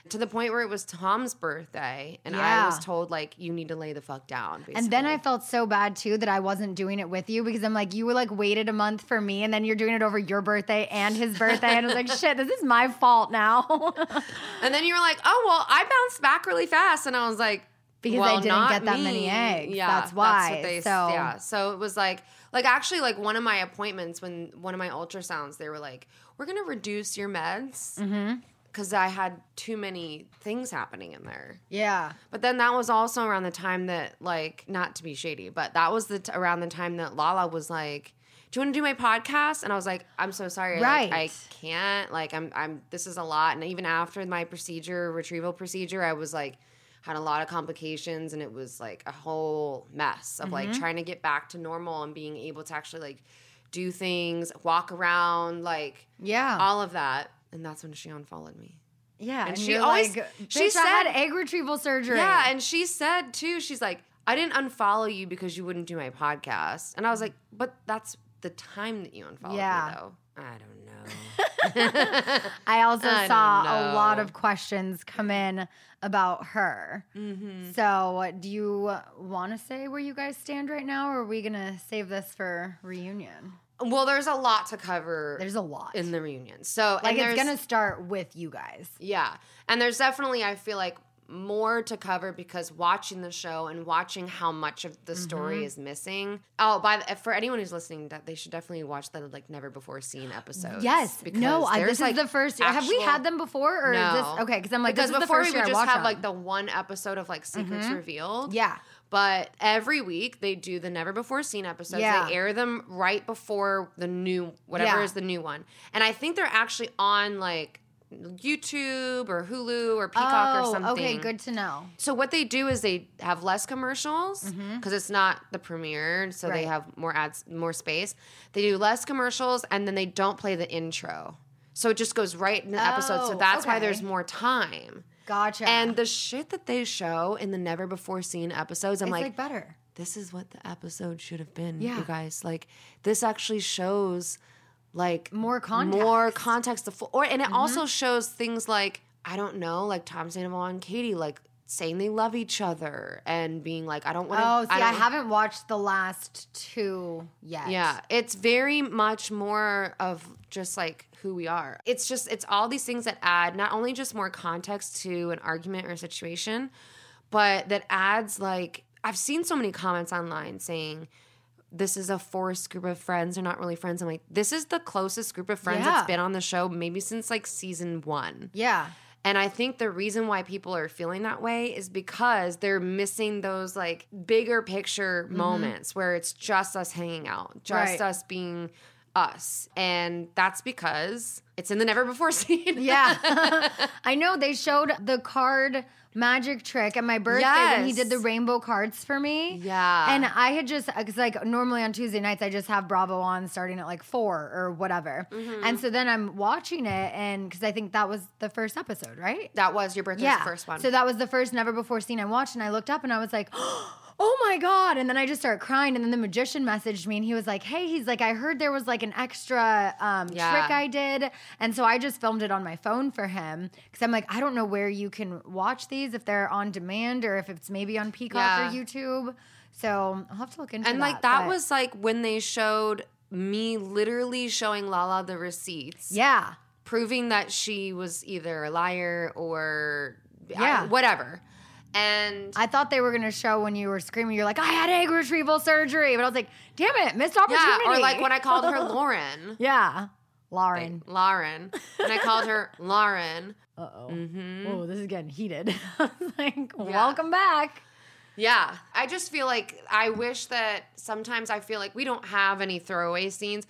Speaker 3: to the point where it was Tom's birthday and
Speaker 2: Yeah.
Speaker 3: I was told like, you need to lay the fuck down. Basically.
Speaker 2: And then I felt so bad too that I wasn't doing it with you because I'm like, you were like waited a month for me and then you're doing it over your birthday and his birthday. And I was like, shit, this is my fault now.
Speaker 3: And then you were like, oh, well, I bounced back really fast. And I was like,
Speaker 2: Because
Speaker 3: well,
Speaker 2: I didn't
Speaker 3: not
Speaker 2: get that
Speaker 3: me.
Speaker 2: many eggs.
Speaker 3: Yeah,
Speaker 2: That's why.
Speaker 3: That's what they,
Speaker 2: so
Speaker 3: yeah. So it was like, like actually like one of my appointments when one of my ultrasounds, they were like, we're going to reduce your meds.
Speaker 2: Mm-hmm.
Speaker 3: Because I had too many things happening in there.
Speaker 2: Yeah.
Speaker 3: But then that was also around the time that, like, not to be shady, but that was the t- around the time that Lala was like, do you want to do my podcast? And I was like, I'm so sorry.
Speaker 2: Right.
Speaker 3: Like, I can't. Like, I'm, I'm, this is a lot. And even after my procedure, retrieval procedure, I was like, had a lot of complications and it was like a whole mess of
Speaker 2: Mm-hmm.
Speaker 3: like trying to get back to normal and being able to actually like do things, walk around, like,
Speaker 2: Yeah.
Speaker 3: all of that. And that's when she unfollowed me.
Speaker 2: Yeah.
Speaker 3: And
Speaker 2: And,
Speaker 3: she
Speaker 2: you're
Speaker 3: always-
Speaker 2: like,
Speaker 3: she
Speaker 2: bitch, I had
Speaker 3: said-
Speaker 2: egg retrieval surgery.
Speaker 3: Yeah, and she said too, she's like, I didn't unfollow you because you wouldn't do my podcast. And I was like, but that's the time that you unfollowed
Speaker 2: Yeah.
Speaker 3: me though. I don't know.
Speaker 2: I also
Speaker 3: I
Speaker 2: saw
Speaker 3: don't
Speaker 2: a lot
Speaker 3: know.
Speaker 2: of questions come in about her.
Speaker 3: Mm-hmm.
Speaker 2: So, do you want to say where you guys stand right now, or are we going to save this for reunion?
Speaker 3: Well, there's a lot to cover
Speaker 2: There's a lot.
Speaker 3: in the reunion. So
Speaker 2: like,
Speaker 3: and
Speaker 2: it's
Speaker 3: there's-
Speaker 2: going to start with you guys.
Speaker 3: Yeah. And there's definitely, I feel like, more to cover because watching the show and watching how much of the story
Speaker 2: Mm-hmm.
Speaker 3: is missing. Oh, by the, for anyone who's listening, that they should definitely watch the like never before seen episodes.
Speaker 2: Yes.
Speaker 3: because
Speaker 2: No, I,
Speaker 3: there's,
Speaker 2: this
Speaker 3: like,
Speaker 2: is the first. Have we
Speaker 3: actual-
Speaker 2: had them before? Or
Speaker 3: No.
Speaker 2: is this okay? Because I'm like,
Speaker 3: because
Speaker 2: this is the
Speaker 3: before
Speaker 2: first
Speaker 3: we
Speaker 2: year
Speaker 3: would
Speaker 2: I
Speaker 3: just
Speaker 2: watched
Speaker 3: have like
Speaker 2: them.
Speaker 3: the one episode of like secrets revealed.
Speaker 2: Yeah.
Speaker 3: But every week they do the never before seen episodes.
Speaker 2: Yeah.
Speaker 3: They air them right before the new whatever
Speaker 2: Yeah.
Speaker 3: is the new one. And I think they're actually on like YouTube or Hulu or Peacock
Speaker 2: oh,
Speaker 3: or something.
Speaker 2: okay, good to know.
Speaker 3: So what they do is they have less commercials because it's not the premiere, so they
Speaker 2: Mm-hmm. Right.
Speaker 3: have more ads, more space. They do less commercials, and then they don't play the intro, so it just goes right in the episode. So
Speaker 2: Oh,
Speaker 3: that's why
Speaker 2: okay.
Speaker 3: there's more time.
Speaker 2: Gotcha.
Speaker 3: And the shit that they show in the never before seen episodes, I'm
Speaker 2: it's
Speaker 3: like,
Speaker 2: like, better.
Speaker 3: this is what the episode should have been,
Speaker 2: Yeah.
Speaker 3: you guys. Like, this actually shows like
Speaker 2: More context.
Speaker 3: more context. The full, or and it also shows things like I don't know, like Tom Sandoval and Katie, like saying they love each other and being like, I don't want to.
Speaker 2: Oh, see, I,
Speaker 3: don't,
Speaker 2: haven't watched the last two yet.
Speaker 3: Yeah, it's very much more of just like who we are. It's just it's all these things that add not only just more context to an argument or a situation, but that adds like I've seen so many comments online saying this is a forced group of friends. They're not really friends. I'm like, this is the closest group of friends
Speaker 2: Yeah.
Speaker 3: that's been on the show maybe since like season one.
Speaker 2: Yeah.
Speaker 3: And I think the reason why people are feeling that way is because they're missing those like bigger picture moments where it's just us hanging out, just
Speaker 2: Right.
Speaker 3: us being us. And that's because it's in the never before scene.
Speaker 2: Yeah. I know they showed the card magic trick at my birthday when he
Speaker 3: Yes.
Speaker 2: did the rainbow cards for me.
Speaker 3: Yeah.
Speaker 2: And I had just, because like normally on Tuesday nights, I just have Bravo on starting at like four or whatever.
Speaker 3: Mm-hmm.
Speaker 2: And so then I'm watching it, and because I think that was the first episode, right?
Speaker 3: That was your birthday, was the first one.
Speaker 2: So that was the first never before scene I watched, and I looked up and I was like, oh my God. And then I just started crying. And then the magician messaged me and he was like, hey, he's like, I heard there was like an extra um,
Speaker 3: Yeah.
Speaker 2: trick I did. And so I just filmed it on my phone for him. Cause I'm like, I don't know where you can watch these, if they're on demand or if it's maybe on Peacock
Speaker 3: Yeah.
Speaker 2: or YouTube. So I'll have to look into
Speaker 3: and
Speaker 2: that.
Speaker 3: like that
Speaker 2: but-
Speaker 3: was like when they showed me literally showing Lala the receipts.
Speaker 2: yeah.
Speaker 3: Proving that she was either a liar or
Speaker 2: Yeah.
Speaker 3: I- whatever. And
Speaker 2: I thought they were going to show when you were screaming, you're like, I had egg retrieval surgery. But I was like, damn it, missed opportunity.
Speaker 3: yeah, or like when I called her Lauren.
Speaker 2: Yeah. Lauren.
Speaker 3: Lauren. And I called her Lauren.
Speaker 2: Uh-oh.
Speaker 3: Mm-hmm.
Speaker 2: Oh, this is getting heated. I was like, welcome back.
Speaker 3: Yeah. I just feel like I wish that sometimes I feel like we don't have any throwaway scenes.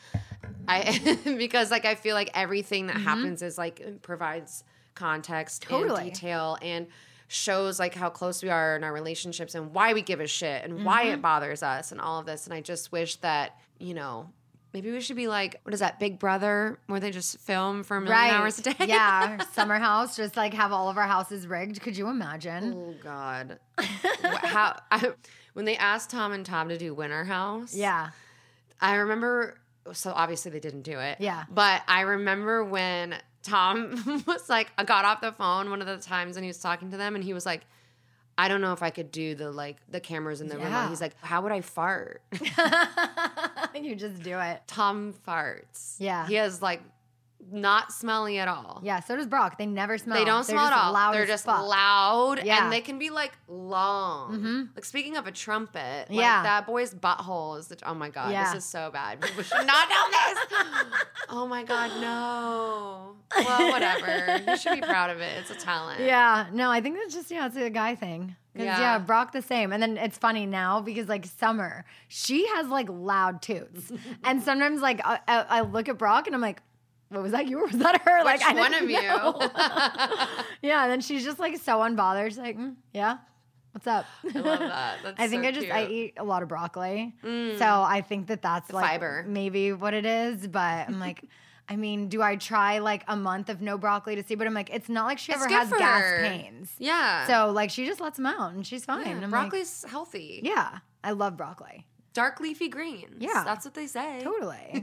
Speaker 3: I because like I feel like everything that
Speaker 2: Mm-hmm.
Speaker 3: happens is like provides context
Speaker 2: Totally.
Speaker 3: and detail and shows like how close we are in our relationships and why we give a shit and why
Speaker 2: Mm-hmm.
Speaker 3: it bothers us and all of this. And I just wish that, you know, maybe we should be like, what is that, Big Brother, where they just film for a million
Speaker 2: Right.
Speaker 3: hours a day?
Speaker 2: Yeah. Summer house, just like have all of our houses rigged. Could you imagine?
Speaker 3: Oh God! Wh- How I, when they asked Tom and Tom to do Winter House?
Speaker 2: Yeah.
Speaker 3: I remember. So obviously they didn't do it.
Speaker 2: Yeah.
Speaker 3: But I remember when Tom was like, I got off the phone one of the times and he was talking to them and he was like, I don't know if I could do the like the cameras in the
Speaker 2: Yeah.
Speaker 3: room. He's like, how would I fart?
Speaker 2: You just do it.
Speaker 3: Tom farts.
Speaker 2: Yeah.
Speaker 3: He has like not smelly at all.
Speaker 2: Yeah, so does Brock. They never smell.
Speaker 3: They don't
Speaker 2: They're
Speaker 3: smell at
Speaker 2: just
Speaker 3: all.
Speaker 2: loud
Speaker 3: They're
Speaker 2: as
Speaker 3: just
Speaker 2: fuck.
Speaker 3: loud
Speaker 2: Yeah.
Speaker 3: and they can be like long.
Speaker 2: Mm-hmm.
Speaker 3: Like speaking of a trumpet, like
Speaker 2: Yeah.
Speaker 3: that boy's butthole is the, oh my God,
Speaker 2: Yeah.
Speaker 3: this is so bad. People should not know this. Oh my God, no. Well, whatever. You should be proud of it. It's a talent.
Speaker 2: Yeah, no, I think that's just, yeah, it's a guy thing. Because, yeah.
Speaker 3: Yeah.
Speaker 2: Brock the same. And then it's funny now because, like, Summer, she has, like, loud toots. And sometimes, like, I, I, I look at Brock and I'm like, what was that you or was that her?
Speaker 3: Which
Speaker 2: like, I
Speaker 3: one
Speaker 2: didn't
Speaker 3: of you?
Speaker 2: know. Yeah, and then she's just, like, so unbothered. She's like, mm, yeah, what's up?
Speaker 3: I love that. That's
Speaker 2: I think
Speaker 3: so
Speaker 2: I just, I
Speaker 3: cute.
Speaker 2: eat a lot of broccoli.
Speaker 3: Mm.
Speaker 2: So I think that that's, like,
Speaker 3: fiber.
Speaker 2: maybe what it is. But I'm like... I mean, do I try like a month of no broccoli to see? But I'm like, it's not like she
Speaker 3: It's
Speaker 2: ever
Speaker 3: good
Speaker 2: has
Speaker 3: for
Speaker 2: gas
Speaker 3: her.
Speaker 2: pains.
Speaker 3: Yeah.
Speaker 2: So like she just lets them out and she's fine.
Speaker 3: Yeah,
Speaker 2: I'm like,
Speaker 3: broccoli's healthy.
Speaker 2: yeah, I love broccoli.
Speaker 3: Dark leafy greens.
Speaker 2: Yeah.
Speaker 3: That's what they say.
Speaker 2: Totally.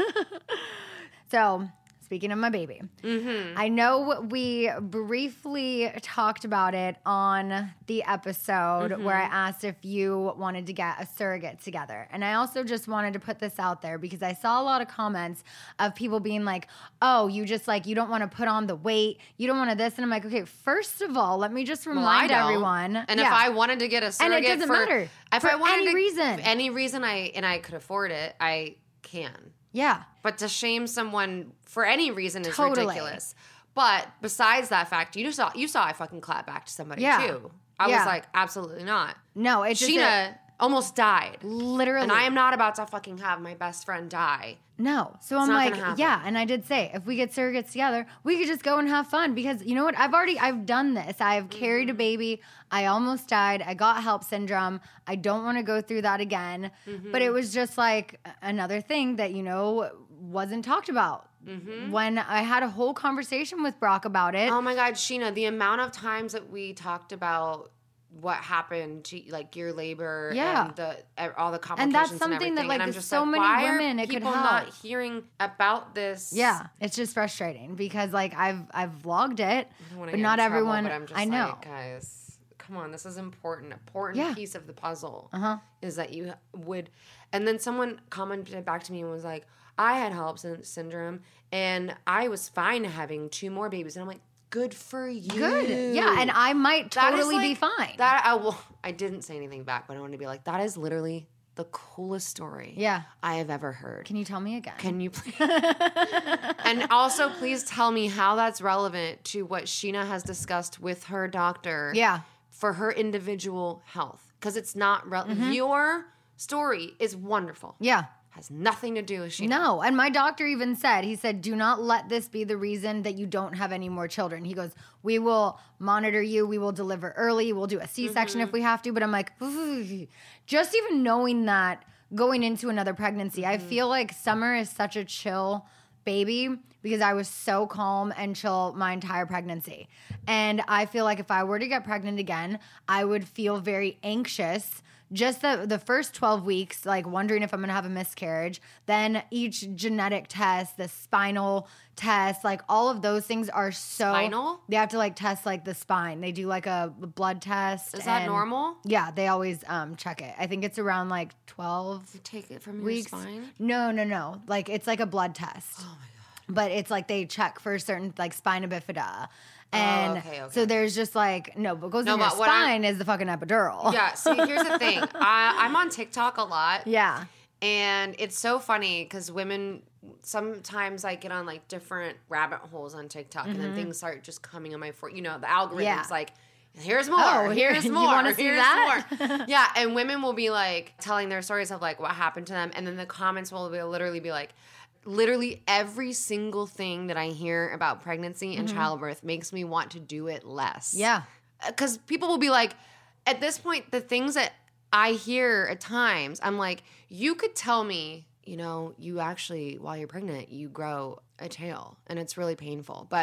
Speaker 2: So speaking of my baby,
Speaker 3: Mm-hmm.
Speaker 2: I know we briefly talked about it on the episode
Speaker 3: Mm-hmm.
Speaker 2: where I asked if you wanted to get a surrogate together. And I also just wanted to put this out there because I saw a lot of comments of people being like, oh, you just like, you don't want to put on the weight. You don't want to this. And I'm like, okay, first of all, let me just
Speaker 3: Well, I
Speaker 2: remind
Speaker 3: don't.
Speaker 2: everyone.
Speaker 3: And
Speaker 2: Yeah.
Speaker 3: if I wanted to get a
Speaker 2: And it
Speaker 3: surrogate
Speaker 2: doesn't
Speaker 3: for,
Speaker 2: matter.
Speaker 3: if
Speaker 2: For
Speaker 3: I wanted
Speaker 2: any
Speaker 3: to,
Speaker 2: reason.
Speaker 3: for any reason I and I could afford it, I can.
Speaker 2: Yeah.
Speaker 3: But to shame someone for any reason is
Speaker 2: Totally.
Speaker 3: ridiculous. But besides that fact, you saw you saw I fucking clap back to somebody
Speaker 2: Yeah.
Speaker 3: too. I
Speaker 2: Yeah.
Speaker 3: was like, absolutely not.
Speaker 2: No, it's just
Speaker 3: Sheena
Speaker 2: that-
Speaker 3: almost died.
Speaker 2: literally.
Speaker 3: And I am not about to fucking have my best friend die.
Speaker 2: No. So I'm
Speaker 3: not
Speaker 2: like,
Speaker 3: gonna happen.
Speaker 2: yeah. And I did say, if we get surrogates together, we could just go and have fun because you know what? I've already, I've done this. I've carried
Speaker 3: Mm-hmm.
Speaker 2: a baby. I almost died. I got HELLP syndrome. I don't want to go through that again.
Speaker 3: Mm-hmm.
Speaker 2: But it was just like another thing that, you know, wasn't talked about.
Speaker 3: Mm-hmm.
Speaker 2: When I had a whole conversation with Brock about it.
Speaker 3: Oh my God, Sheena, the amount of times that we talked about what happened to like your labor
Speaker 2: Yeah.
Speaker 3: and the all the complications
Speaker 2: And that's
Speaker 3: and
Speaker 2: something that,
Speaker 3: everything.
Speaker 2: like,
Speaker 3: and I'm
Speaker 2: there's
Speaker 3: just
Speaker 2: so
Speaker 3: like,
Speaker 2: many
Speaker 3: why
Speaker 2: women
Speaker 3: are
Speaker 2: it could
Speaker 3: people
Speaker 2: help?
Speaker 3: not hearing about this?
Speaker 2: Yeah, it's just frustrating because like I've I've vlogged it,
Speaker 3: I don't wanna
Speaker 2: but
Speaker 3: get
Speaker 2: not
Speaker 3: in trouble,
Speaker 2: everyone.
Speaker 3: But I'm just
Speaker 2: I know.
Speaker 3: like, guys, come on, this is important. Important
Speaker 2: Yeah.
Speaker 3: piece of the puzzle
Speaker 2: Uh-huh.
Speaker 3: is that you would. And then someone commented back to me and was like, I had HELLP syn- syndrome and I was fine having two more babies. And I'm like, good for you.
Speaker 2: Good. Yeah, and I might
Speaker 3: That is,
Speaker 2: totally be
Speaker 3: like,
Speaker 2: fine.
Speaker 3: That I will. I didn't say anything back, but I want to be like, that is literally the coolest story.
Speaker 2: Yeah.
Speaker 3: I have ever heard.
Speaker 2: Can you tell me again?
Speaker 3: Can you please? And also, please tell me how that's relevant to what Sheena has discussed with her doctor.
Speaker 2: Yeah.
Speaker 3: For her individual health, because it's not relevant. Your story is wonderful.
Speaker 2: Yeah.
Speaker 3: Has nothing to do with Sheena.
Speaker 2: No, and my doctor even said, he said, do not let this be the reason that you don't have any more children. He goes, we will monitor you. We will deliver early. We'll do a C-section
Speaker 3: Mm-hmm.
Speaker 2: if we have to. But I'm like, just even knowing that going into another pregnancy, I
Speaker 3: Mm-hmm.
Speaker 2: feel like Summer is such a chill baby because I was so calm and chill my entire pregnancy. And I feel like if I were to get pregnant again, I would feel very anxious. Just the, the first twelve weeks, like wondering if I'm going to have a miscarriage. Then each genetic test, the spinal test, like all of those things are so...
Speaker 3: Spinal?
Speaker 2: They have to like test like the spine. They do like a blood test.
Speaker 3: Is that
Speaker 2: and-
Speaker 3: normal?
Speaker 2: Yeah, they always um, check it. I think it's around like twelve
Speaker 3: Take it from your
Speaker 2: weeks.
Speaker 3: spine.
Speaker 2: No, no, no. Like it's like a blood test.
Speaker 3: Oh my god.
Speaker 2: But it's like they check for certain like spina bifida. And
Speaker 3: okay, okay.
Speaker 2: so there's just like, no, what goes
Speaker 3: No,
Speaker 2: in your
Speaker 3: but what I'm-
Speaker 2: spine is the fucking epidural.
Speaker 3: Yeah. See, here's the thing. I, I'm on TikTok a lot.
Speaker 2: Yeah.
Speaker 3: And it's so funny because women sometimes I get on like different rabbit holes on TikTok, and then things start just coming on my for you know the algorithm's
Speaker 2: Mm-hmm. Yeah.
Speaker 3: like. Here's more.
Speaker 2: Oh, here-
Speaker 3: here's
Speaker 2: you
Speaker 3: more.
Speaker 2: wanna see
Speaker 3: here's
Speaker 2: that?
Speaker 3: more. Yeah, and women will be like telling their stories of like what happened to them, and then the comments will be, literally be like, literally every single thing that I hear about pregnancy and childbirth makes me want to do it less.
Speaker 2: Mm-hmm. Yeah.
Speaker 3: Because people will be like, at this point, the things that I hear at times, I'm like, you could tell me, you know, you actually, while you're pregnant, you grow a tail and it's really painful. But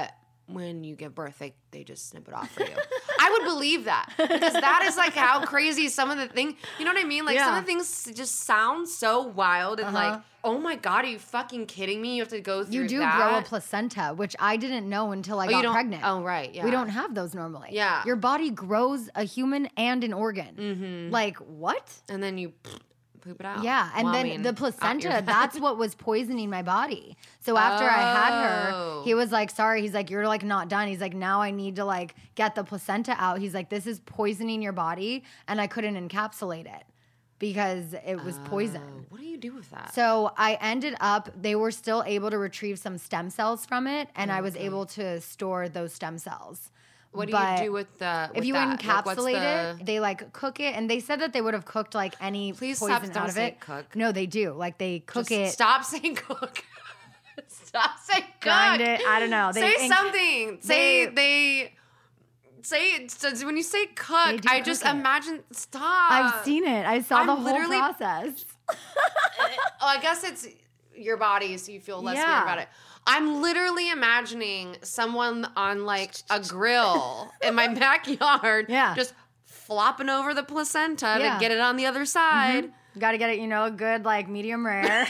Speaker 3: when you give birth, they, they just snip it off for you. I would believe that because that is like how crazy some of the things, you know what I mean? Like yeah. some of the things just sound so wild and uh-huh. like, oh my God, are you fucking kidding me? You have to go through
Speaker 2: You do
Speaker 3: that?
Speaker 2: grow a placenta, which I didn't know until I
Speaker 3: oh,
Speaker 2: got pregnant.
Speaker 3: Oh, right, yeah.
Speaker 2: We don't have those normally.
Speaker 3: Yeah.
Speaker 2: Your body grows a human and an organ. Mm-hmm. Like, what?
Speaker 3: And then you poop it out.
Speaker 2: Yeah, and
Speaker 3: well,
Speaker 2: then
Speaker 3: I mean,
Speaker 2: the placenta, that's what was poisoning my body. So after oh. I had her, he was like, sorry. He's like, you're like not done. He's like, now I need to like get the placenta out. He's like, this is poisoning your body. And I couldn't encapsulate it because it was
Speaker 3: oh.
Speaker 2: poison.
Speaker 3: What do you do with that?
Speaker 2: So I ended up, they were still able to retrieve some stem cells from it. And okay. I was able to store those stem cells.
Speaker 3: What do
Speaker 2: but
Speaker 3: you do with the with
Speaker 2: if you
Speaker 3: that?
Speaker 2: encapsulate
Speaker 3: like, the...
Speaker 2: it, they like cook it, and they said that they would have cooked like any
Speaker 3: Please
Speaker 2: poison
Speaker 3: stop,
Speaker 2: out
Speaker 3: don't
Speaker 2: of
Speaker 3: say
Speaker 2: it.
Speaker 3: Cook.
Speaker 2: No, they do. Like they cook
Speaker 3: Just
Speaker 2: it.
Speaker 3: Stop saying cook. Stop saying cook.
Speaker 2: Grind it. I don't know. They
Speaker 3: say inc- something. Say they. they Say so when you say cook, I just it. imagine. Stop.
Speaker 2: I've seen it. I saw
Speaker 3: I'm
Speaker 2: the whole process.
Speaker 3: oh, I guess it's your body, so you feel less
Speaker 2: yeah.
Speaker 3: weird about it. I'm literally imagining someone on like a grill in my backyard,
Speaker 2: yeah.
Speaker 3: just flopping over the placenta
Speaker 2: yeah.
Speaker 3: to get it on the other side.
Speaker 2: Mm-hmm. Got to get it, you know, good like medium rare.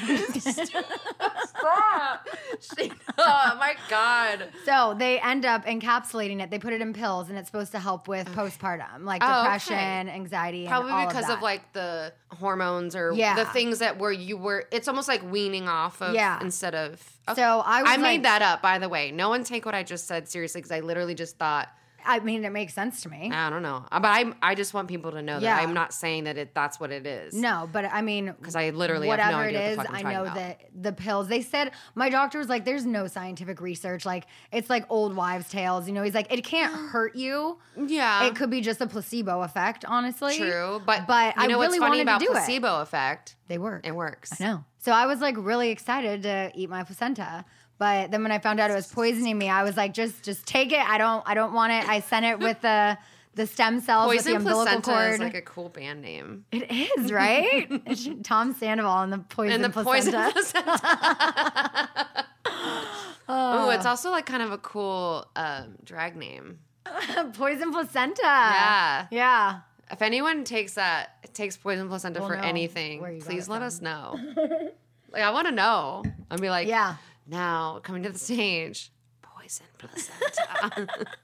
Speaker 3: Stop! Oh my God!
Speaker 2: So they end up encapsulating it. They put it in pills, and it's supposed to help with okay. postpartum, like
Speaker 3: oh,
Speaker 2: depression,
Speaker 3: okay.
Speaker 2: anxiety,
Speaker 3: probably
Speaker 2: and all
Speaker 3: because
Speaker 2: of, that.
Speaker 3: of like the hormones or
Speaker 2: yeah.
Speaker 3: the things that were you were. It's almost like weaning off of
Speaker 2: yeah.
Speaker 3: instead of. Okay.
Speaker 2: So I was
Speaker 3: I
Speaker 2: like,
Speaker 3: made that up, by the way. No one take what I just said seriously because I literally just thought.
Speaker 2: I mean, it makes sense to me.
Speaker 3: I don't know, but I I just want people to know that
Speaker 2: yeah.
Speaker 3: I'm not saying that it that's what it is.
Speaker 2: No, but I mean,
Speaker 3: because I literally
Speaker 2: whatever
Speaker 3: have no idea
Speaker 2: it is,
Speaker 3: what the fuck I'm
Speaker 2: I know
Speaker 3: about.
Speaker 2: that the pills. They said my doctor was like, "There's no scientific research. Like it's like old wives' tales." You know, he's like, "It can't hurt you.
Speaker 3: Yeah,
Speaker 2: it could be just a placebo effect, honestly."
Speaker 3: True, but
Speaker 2: but
Speaker 3: you know
Speaker 2: I really
Speaker 3: what's funny
Speaker 2: wanted
Speaker 3: about
Speaker 2: to do
Speaker 3: placebo
Speaker 2: it.
Speaker 3: effect?
Speaker 2: They work.
Speaker 3: It works.
Speaker 2: I know. So I was like really excited to eat my placenta. But then when I found out it was poisoning me, I was like, just just take it. I don't I don't want it. I sent it with the the stem cells
Speaker 3: Poison
Speaker 2: with the umbilical
Speaker 3: placenta
Speaker 2: cord.
Speaker 3: is like a cool band name.
Speaker 2: It is, right? It's Tom Sandoval and the poison
Speaker 3: and the
Speaker 2: placenta.
Speaker 3: Poison placenta. Oh, it's also like kind of a cool um, drag name.
Speaker 2: Poison placenta.
Speaker 3: Yeah.
Speaker 2: Yeah.
Speaker 3: If anyone takes that takes poison placenta
Speaker 2: we'll
Speaker 3: for anything, please let us know. Like I want to know. I'd be like,
Speaker 2: yeah.
Speaker 3: Now coming to the stage, poison placenta.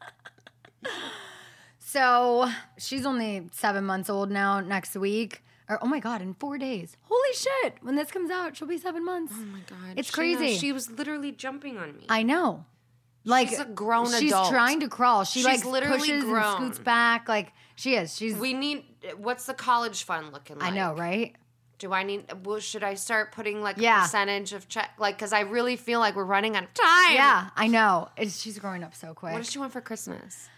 Speaker 2: So she's only seven months old now. Next week, or oh my God, in four days. Holy shit! When this comes out, she'll be seven months.
Speaker 3: Oh my God,
Speaker 2: it's
Speaker 3: she
Speaker 2: crazy.
Speaker 3: Knows, she was literally jumping on me.
Speaker 2: I know. Like
Speaker 3: she's a grown
Speaker 2: she's
Speaker 3: adult.
Speaker 2: She's trying to crawl. She
Speaker 3: she's
Speaker 2: like
Speaker 3: literally
Speaker 2: pushes
Speaker 3: grown.
Speaker 2: and scoots back. Like she is. She's.
Speaker 3: We need. What's the college fund looking like?
Speaker 2: I know, right?
Speaker 3: Do I need? Well, should I start putting like
Speaker 2: yeah.
Speaker 3: a percentage of check? Like, because I really feel like we're running out of time.
Speaker 2: Yeah, I know. It's, she's growing up so quick.
Speaker 3: What does she want for Christmas?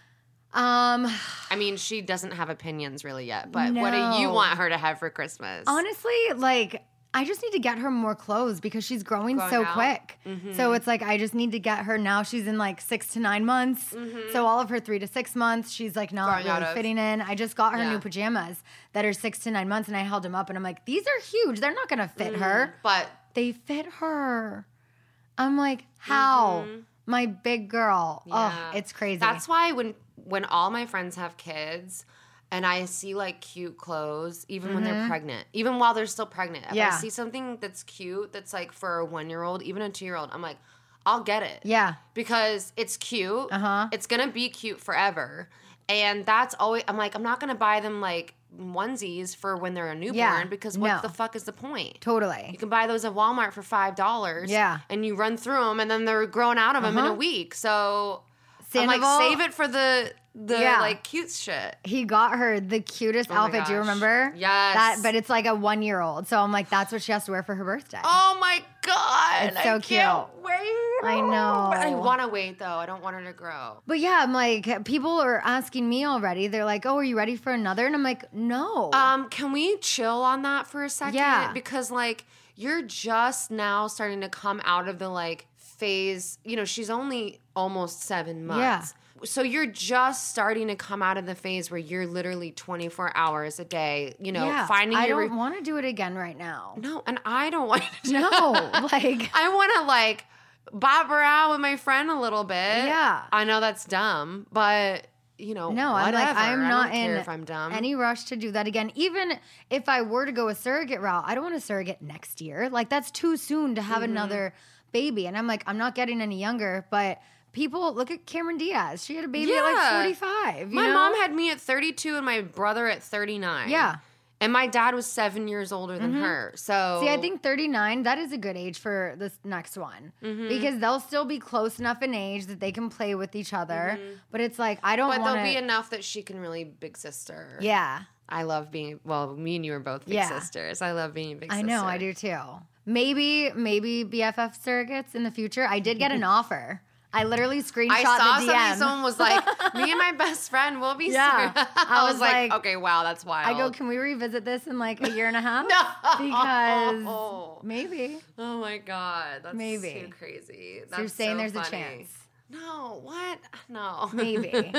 Speaker 2: Um,
Speaker 3: I mean, she doesn't have opinions really yet, but
Speaker 2: no.
Speaker 3: what do you want her to have for Christmas?
Speaker 2: Honestly, like I just need to get her more clothes because she's growing
Speaker 3: Going
Speaker 2: so
Speaker 3: out?
Speaker 2: quick.
Speaker 3: Mm-hmm.
Speaker 2: So it's like I just need to get her now. She's in like six to nine months. Mm-hmm. So all of her three to six months, she's like not
Speaker 3: Growing
Speaker 2: really fitting in. I just got her
Speaker 3: yeah.
Speaker 2: new pajamas that are six to nine months, and I held them up, and I'm like, these are huge. They're not gonna fit mm, her,
Speaker 3: but
Speaker 2: they fit her. I'm like, how? Mm-hmm. My big girl. Yeah. Oh, it's crazy.
Speaker 3: That's why when when all my friends have kids and I see like cute clothes, even mm-hmm. when they're pregnant, even while they're still pregnant, if
Speaker 2: yeah.
Speaker 3: I see something that's cute, that's like for a one-year-old, even a two-year-old, I'm like, I'll get it.
Speaker 2: Yeah.
Speaker 3: Because it's cute.
Speaker 2: Uh-huh.
Speaker 3: It's going to be cute forever. And that's always, I'm like, I'm not going to buy them like onesies for when they're a newborn
Speaker 2: yeah.
Speaker 3: because what
Speaker 2: no.
Speaker 3: the fuck is the point?
Speaker 2: Totally.
Speaker 3: You can buy those at Walmart for five dollars.
Speaker 2: Yeah.
Speaker 3: And you run through them and then they're growing out of them
Speaker 2: uh-huh.
Speaker 3: in a week. So
Speaker 2: Sandoval,
Speaker 3: I'm like, save it for the the
Speaker 2: yeah.
Speaker 3: like cute shit.
Speaker 2: He got her the cutest
Speaker 3: oh
Speaker 2: outfit. Do you remember?
Speaker 3: Yes.
Speaker 2: That, but it's like a one year old. So I'm like, that's what she has to wear for her birthday.
Speaker 3: Oh my God.
Speaker 2: It's so
Speaker 3: I
Speaker 2: cute.
Speaker 3: Can't wait.
Speaker 2: I know.
Speaker 3: But I want to wait though. I don't want her to grow.
Speaker 2: But yeah, I'm like, people are asking me already. They're like, oh, are you ready for another? And I'm like, no.
Speaker 3: Um, can we chill on that for a second?
Speaker 2: Yeah.
Speaker 3: Because like you're just now starting to come out of the like phase. You know, she's only almost seven months.
Speaker 2: Yeah.
Speaker 3: So you're just starting to come out of the phase where you're literally twenty-four hours a day, you know,
Speaker 2: yeah,
Speaker 3: finding
Speaker 2: I
Speaker 3: your...
Speaker 2: don't want to do it again right now.
Speaker 3: No, and I don't want to do
Speaker 2: No, like...
Speaker 3: I want to, like, bop around with my friend a little bit.
Speaker 2: Yeah.
Speaker 3: I know that's dumb, but you know,
Speaker 2: No,
Speaker 3: whatever.
Speaker 2: I'm like, I'm
Speaker 3: I
Speaker 2: not
Speaker 3: don't care
Speaker 2: in
Speaker 3: if I'm dumb.
Speaker 2: any rush to do that again. Even if I were to go a surrogate route, I don't want a surrogate next year. Like, that's too soon to have mm-hmm. another baby. And I'm like, I'm not getting any younger, but people, look at Cameron Diaz. She had a baby
Speaker 3: yeah.
Speaker 2: at like forty-five. You
Speaker 3: my
Speaker 2: know?
Speaker 3: mom had me at thirty-two and my brother at thirty-nine.
Speaker 2: Yeah.
Speaker 3: And my dad was seven years older than mm-hmm. her. So
Speaker 2: see, I think thirty-nine, that is a good age for this next one. Mm-hmm. Because they'll still be close enough in age that they can play with each other. Mm-hmm. But it's like, I don't want to...
Speaker 3: But they'll be enough that she can really big sister.
Speaker 2: Yeah.
Speaker 3: I love being... Well, me and you are both big yeah. sisters. I love being a big
Speaker 2: I
Speaker 3: sister.
Speaker 2: know, I do too. Maybe, maybe B F F surrogates in the future. I did get an offer. I literally screenshot
Speaker 3: I saw
Speaker 2: the D M.
Speaker 3: something, someone was like, me and my best friend will be
Speaker 2: yeah.
Speaker 3: I,
Speaker 2: I
Speaker 3: was,
Speaker 2: was
Speaker 3: like,
Speaker 2: like,
Speaker 3: okay, wow, that's wild.
Speaker 2: I go, can we revisit this in like a year and a half?
Speaker 3: No.
Speaker 2: Because maybe.
Speaker 3: Oh my God. That's
Speaker 2: maybe.
Speaker 3: too crazy. That's
Speaker 2: so you're saying
Speaker 3: so
Speaker 2: there's
Speaker 3: funny.
Speaker 2: a chance.
Speaker 3: No, what? No.
Speaker 2: Maybe.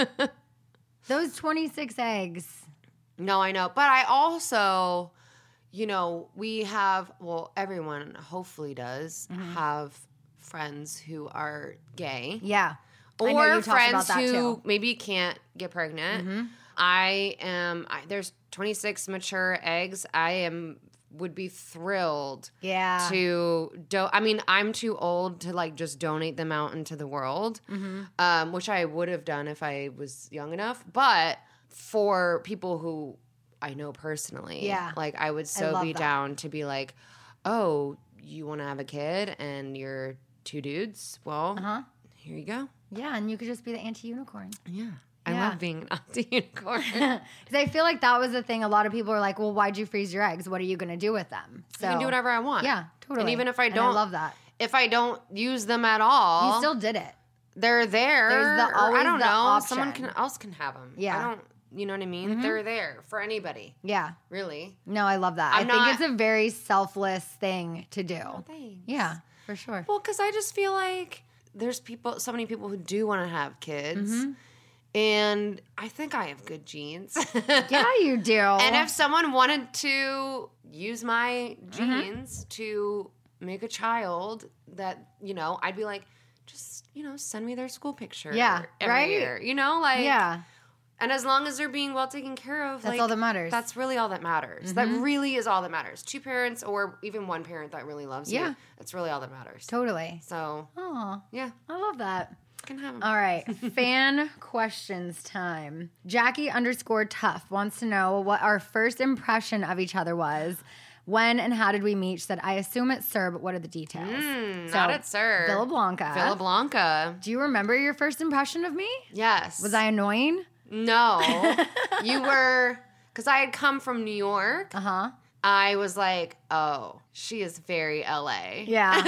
Speaker 2: Those twenty-six eggs.
Speaker 3: No, I know. But I also, you know, we have, well, everyone hopefully does mm-hmm. have friends who are gay.
Speaker 2: Yeah.
Speaker 3: Or friends who too. maybe can't get pregnant. Mm-hmm. I am, I, there's twenty-six mature eggs. I am, would be thrilled
Speaker 2: yeah.
Speaker 3: to, do, I mean, I'm too old to like just donate them out into the world, mm-hmm. um, which I would have done if I was young enough. But for people who I know personally,
Speaker 2: yeah.
Speaker 3: like I would so
Speaker 2: I
Speaker 3: be
Speaker 2: that.
Speaker 3: down to be like, oh, you want to have a kid and you're two dudes? Well,
Speaker 2: uh-huh.
Speaker 3: here you go.
Speaker 2: Yeah, and you could just be the anti-unicorn.
Speaker 3: Yeah. I
Speaker 2: yeah.
Speaker 3: love being an anti-unicorn.
Speaker 2: Because I feel like that was the thing. A lot of people are like, well, why'd you freeze your eggs? What are you going to do with them?
Speaker 3: So, I can do whatever I want.
Speaker 2: Yeah, totally.
Speaker 3: And even if I don't.
Speaker 2: And I love that.
Speaker 3: If I don't use them at all.
Speaker 2: You still did it.
Speaker 3: They're there.
Speaker 2: There's the, always
Speaker 3: I don't
Speaker 2: the
Speaker 3: know.
Speaker 2: option.
Speaker 3: Someone can, else can have them.
Speaker 2: Yeah.
Speaker 3: I don't, you know what I mean? Mm-hmm. They're there for anybody.
Speaker 2: Yeah.
Speaker 3: Really.
Speaker 2: No, I love that.
Speaker 3: I'm
Speaker 2: I
Speaker 3: not,
Speaker 2: think it's a very selfless thing to do.
Speaker 3: Oh, thanks.
Speaker 2: Yeah, for sure.
Speaker 3: Well, because I just feel like there's people, so many people who do want to have kids. Mm-hmm. And I think I have good genes.
Speaker 2: Yeah, you do.
Speaker 3: And if someone wanted to use my genes mm-hmm. to make a child that, you know, I'd be like, just, you know, send me their school picture.
Speaker 2: Yeah,
Speaker 3: every
Speaker 2: right?
Speaker 3: year. You know, like.
Speaker 2: Yeah.
Speaker 3: And as long as they're being well taken care of.
Speaker 2: That's
Speaker 3: like,
Speaker 2: all that matters.
Speaker 3: That's really all that matters. Mm-hmm. That really is all that matters. Two parents or even one parent that really loves
Speaker 2: yeah.
Speaker 3: you. That's really all that matters.
Speaker 2: Totally.
Speaker 3: So.
Speaker 2: Oh.
Speaker 3: Yeah.
Speaker 2: I love that.
Speaker 3: Can have them.
Speaker 2: All right. Fan questions time. Jackie underscore tough wants to know what our first impression of each other was. When and how did we meet? She said, I assume it's Sir, but what are the details?
Speaker 3: Mm,
Speaker 2: so,
Speaker 3: not at Sir.
Speaker 2: Villa Blanca.
Speaker 3: Villa Blanca.
Speaker 2: Do you remember your first impression of me?
Speaker 3: Yes.
Speaker 2: Was I annoying?
Speaker 3: No. You were, because I had come from New York.
Speaker 2: Uh-huh.
Speaker 3: I was like, oh, she is very L A.
Speaker 2: Yeah.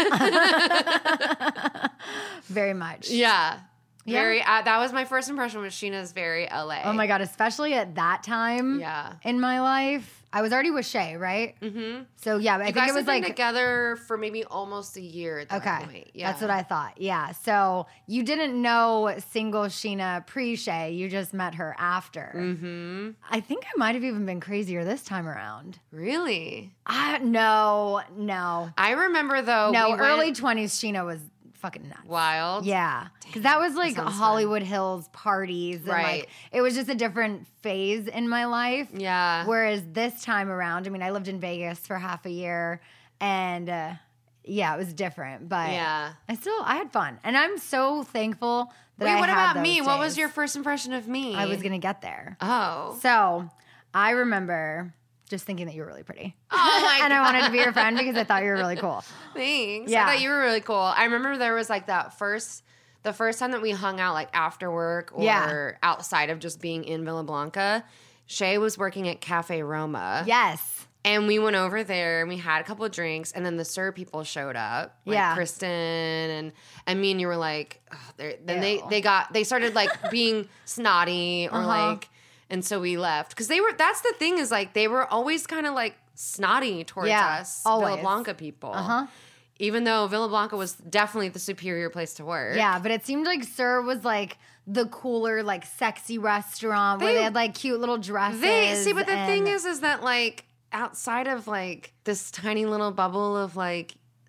Speaker 2: Very much.
Speaker 3: Yeah.
Speaker 2: Yeah.
Speaker 3: Very. Uh, that was my first impression was Sheena's very L A.
Speaker 2: Oh my God, especially at that time
Speaker 3: yeah.
Speaker 2: in my life. I was already with Shay, right?
Speaker 3: Mm-hmm.
Speaker 2: So yeah, I
Speaker 3: you
Speaker 2: think
Speaker 3: guys
Speaker 2: it was
Speaker 3: have been
Speaker 2: like
Speaker 3: together for maybe almost a year at that
Speaker 2: okay.
Speaker 3: point. Yeah.
Speaker 2: That's what I thought. Yeah. So you didn't know single Sheena pre-Shay. You just met her after.
Speaker 3: Mm-hmm.
Speaker 2: I think I might have even been crazier this time around.
Speaker 3: Really?
Speaker 2: I no, no.
Speaker 3: I remember though.
Speaker 2: No,
Speaker 3: we
Speaker 2: early
Speaker 3: went-
Speaker 2: twenties Sheena was fucking nuts.
Speaker 3: Wild.
Speaker 2: Yeah. Because that was like
Speaker 3: that
Speaker 2: Hollywood fun. Hills parties. And
Speaker 3: right.
Speaker 2: like, it was just a different phase in my life.
Speaker 3: Yeah.
Speaker 2: Whereas this time around, I mean, I lived in Vegas for half a year and uh, yeah, it was different. But
Speaker 3: yeah.
Speaker 2: I still, I had fun. And I'm so thankful that
Speaker 3: Wait,
Speaker 2: I
Speaker 3: what
Speaker 2: had
Speaker 3: about me?
Speaker 2: those
Speaker 3: What was
Speaker 2: days.
Speaker 3: your first impression of me?
Speaker 2: I was going to get there.
Speaker 3: Oh.
Speaker 2: So I remember just thinking that you were really pretty.
Speaker 3: Oh my
Speaker 2: And
Speaker 3: God.
Speaker 2: I wanted to be your friend because I thought you were really cool.
Speaker 3: Thanks.
Speaker 2: Yeah.
Speaker 3: I thought you were really cool. I remember there was like that first, the first time that we hung out like after work or
Speaker 2: Yeah.
Speaker 3: outside of just being in Villa Blanca. Shay was working at Cafe Roma.
Speaker 2: Yes.
Speaker 3: And we went over there and we had a couple of drinks and then the Sir people showed up. Like
Speaker 2: Yeah.
Speaker 3: Kristen and and me and you were like, oh, they're- then they,
Speaker 2: Ew.
Speaker 3: they got, they started like being snotty or
Speaker 2: Uh-huh.
Speaker 3: like, and so we left. Because they were, that's the thing is like, they were always kind of like snotty towards
Speaker 2: Yeah,
Speaker 3: us,
Speaker 2: always.
Speaker 3: Villa Blanca people.
Speaker 2: Uh-huh.
Speaker 3: Even though Villa Blanca was definitely the superior place to work.
Speaker 2: Yeah, but it seemed like Sir was like the cooler, like sexy restaurant where
Speaker 3: They-
Speaker 2: they had like cute little dresses.
Speaker 3: They see, but the
Speaker 2: and-
Speaker 3: thing is, is that like outside of like this tiny little bubble of like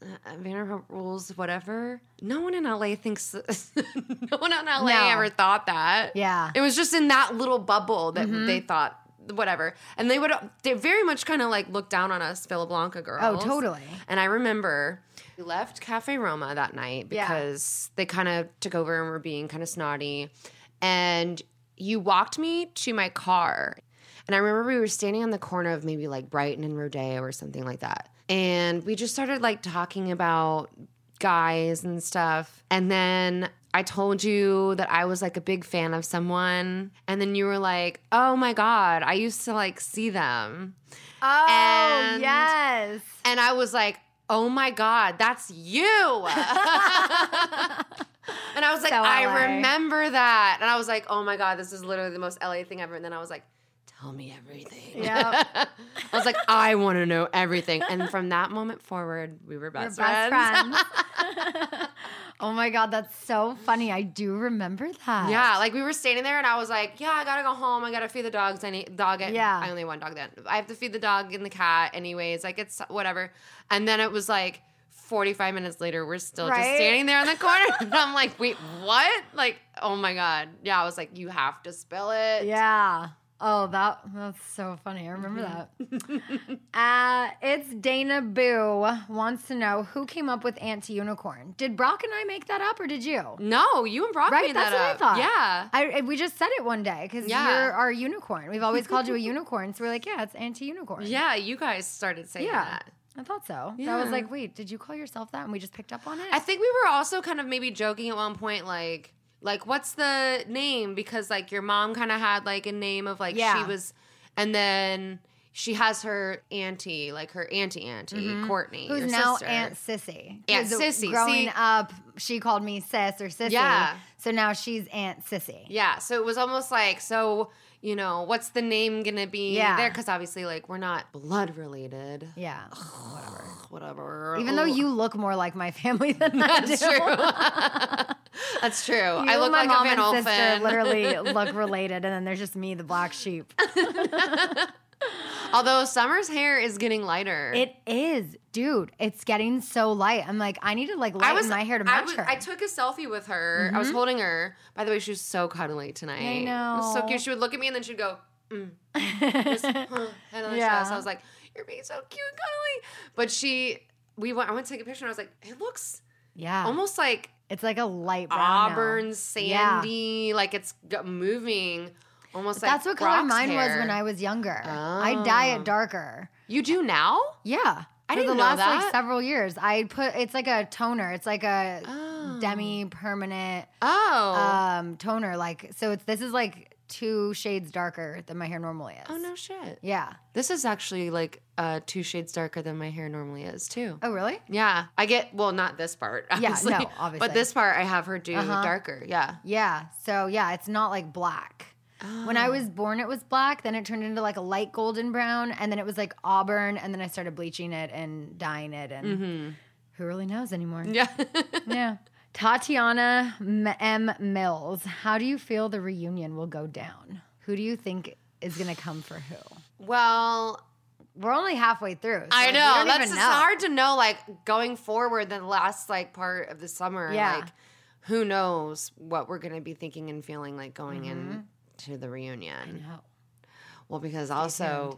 Speaker 3: uh, Vanderpump Rules, whatever. No one in L A thinks, no one in L A
Speaker 2: No.
Speaker 3: ever thought that.
Speaker 2: Yeah.
Speaker 3: It was just in that little bubble that
Speaker 2: Mm-hmm.
Speaker 3: they thought, whatever. And they would, they very much kind of like look down on us Villa Blanca girls.
Speaker 2: Oh, totally.
Speaker 3: And I remember we left Cafe Roma that night
Speaker 2: Yeah.
Speaker 3: because they kind of took over and were being kind of snotty. And you walked me to my car. And I remember we were standing on the corner of maybe like Brighton and Rodeo or something like that. And we just started like talking about guys and stuff. And then I told you that I was like a big fan of someone. And then you were like, oh my God, I used to like see them.
Speaker 2: Oh,
Speaker 3: And-
Speaker 2: yes.
Speaker 3: And I was like, oh my God, that's you. And I was like,
Speaker 2: So
Speaker 3: I
Speaker 2: L A.
Speaker 3: remember that. And I was like, oh my God, this is literally the most L A thing ever. And then I was like, tell me everything.
Speaker 2: Yep.
Speaker 3: I was like, I want to know everything. And from that moment forward, we were
Speaker 2: We're
Speaker 3: best,
Speaker 2: best
Speaker 3: friends.
Speaker 2: friends. Oh my God, that's so funny. I do remember that.
Speaker 3: Yeah, like we were standing there and I was like, yeah, I gotta go home. I gotta feed the dogs. I need dog.
Speaker 2: Yeah.
Speaker 3: I only have one dog then. I have to feed the dog and the cat anyways. Like it's whatever. And then it was like forty-five minutes later, we're still just
Speaker 2: Right?
Speaker 3: standing there in the corner. And I'm like, wait, what? Like, oh my God. Yeah, I was like, you have to spill it.
Speaker 2: Yeah. Oh, that that's so funny. I remember that. uh, it's Dana Boo wants to know who came up with anti-unicorn. Did Brock and I make that up, or did you?
Speaker 3: No, you and Brock
Speaker 2: Right,
Speaker 3: made
Speaker 2: that's
Speaker 3: that
Speaker 2: what
Speaker 3: up.
Speaker 2: I thought.
Speaker 3: Yeah.
Speaker 2: I, I- we just said it one day because
Speaker 3: Yeah.
Speaker 2: you're our unicorn. We've always called you a unicorn, so we're like, yeah, it's anti-unicorn.
Speaker 3: Yeah, you guys started saying
Speaker 2: yeah.
Speaker 3: that.
Speaker 2: I thought so. I
Speaker 3: Yeah.
Speaker 2: was like, wait, did you call yourself that? And we just picked up on it.
Speaker 3: I think we were also kind of maybe joking at one point, like, like what's the name? Because like your mom kind of had like a name of like
Speaker 2: Yeah.
Speaker 3: she was, and then she has her auntie, like her auntie auntie Courtney,
Speaker 2: Who's
Speaker 3: your
Speaker 2: now
Speaker 3: sister.
Speaker 2: Aunt Sissy.
Speaker 3: Aunt
Speaker 2: 'Cause
Speaker 3: Sissy,
Speaker 2: Growing
Speaker 3: see?
Speaker 2: up, she called me sis or sissy.
Speaker 3: Yeah.
Speaker 2: So now she's Aunt Sissy.
Speaker 3: Yeah, so it was almost like, so you know, what's the name gonna be
Speaker 2: Yeah.
Speaker 3: there? Because obviously, like, we're not blood related.
Speaker 2: Yeah.
Speaker 3: Whatever.
Speaker 2: Even though
Speaker 3: Ugh.
Speaker 2: you look more like my family than I do.
Speaker 3: That's true. That's true.
Speaker 2: You
Speaker 3: I look
Speaker 2: and my
Speaker 3: like
Speaker 2: mom
Speaker 3: a Van
Speaker 2: and sister
Speaker 3: Olfen.
Speaker 2: literally look related, and then there's just me, the black sheep.
Speaker 3: Although Summer's hair is getting lighter.
Speaker 2: It is, dude. It's getting so light. I'm like, I need to like lighten my hair to
Speaker 3: I
Speaker 2: match
Speaker 3: was-
Speaker 2: her.
Speaker 3: I took a selfie with her. I was holding her. By the way, she was so cuddly tonight.
Speaker 2: I
Speaker 3: It was so
Speaker 2: know.
Speaker 3: cute. She would look at me and then she'd go, mm. Just, huh, head on the
Speaker 2: Yeah.
Speaker 3: chest. I was like, you're being so cute and cuddly. But she, we went, I went to take a picture and I was like, it looks
Speaker 2: yeah,
Speaker 3: almost like
Speaker 2: it's like a light brown now.
Speaker 3: auburn, sandy, like it's g- moving. Almost like
Speaker 2: That's what color
Speaker 3: Brock's
Speaker 2: mine was
Speaker 3: hair.
Speaker 2: when I was younger. I dye it darker.
Speaker 3: You do now?
Speaker 2: Yeah.
Speaker 3: I
Speaker 2: For
Speaker 3: didn't
Speaker 2: the
Speaker 3: know
Speaker 2: last
Speaker 3: that.
Speaker 2: like several years. I put it's like a toner. It's like a
Speaker 3: Oh.
Speaker 2: demi permanent
Speaker 3: Oh.
Speaker 2: um toner. Like so it's this is like two shades darker than my hair normally is.
Speaker 3: oh, no shit.
Speaker 2: Yeah.
Speaker 3: This is actually like uh, two shades darker than my hair normally is, too.
Speaker 2: Oh really?
Speaker 3: Yeah, I get, well, not this part,
Speaker 2: Yeah,
Speaker 3: obviously.
Speaker 2: no, obviously.
Speaker 3: But this part I have her do
Speaker 2: Uh-huh.
Speaker 3: darker, yeah.
Speaker 2: Yeah. So yeah, it's not like black. When I was born, it was black. Then it turned into like a light golden brown, and then it was like auburn. And then I started bleaching it and dyeing it, and who really knows anymore?
Speaker 3: Yeah.
Speaker 2: Yeah. Tatiana M. M. Mills, how do you feel the reunion will go down? Who do you think is going to come for who?
Speaker 3: Well,
Speaker 2: We're only halfway through. so
Speaker 3: I
Speaker 2: we
Speaker 3: know.
Speaker 2: don't
Speaker 3: That's
Speaker 2: even
Speaker 3: it's
Speaker 2: know.
Speaker 3: hard to know, like, going forward the last, like, part of the summer.
Speaker 2: Yeah.
Speaker 3: Like, who knows what we're going to be thinking and feeling like going in to the reunion.
Speaker 2: No.
Speaker 3: Well, because also...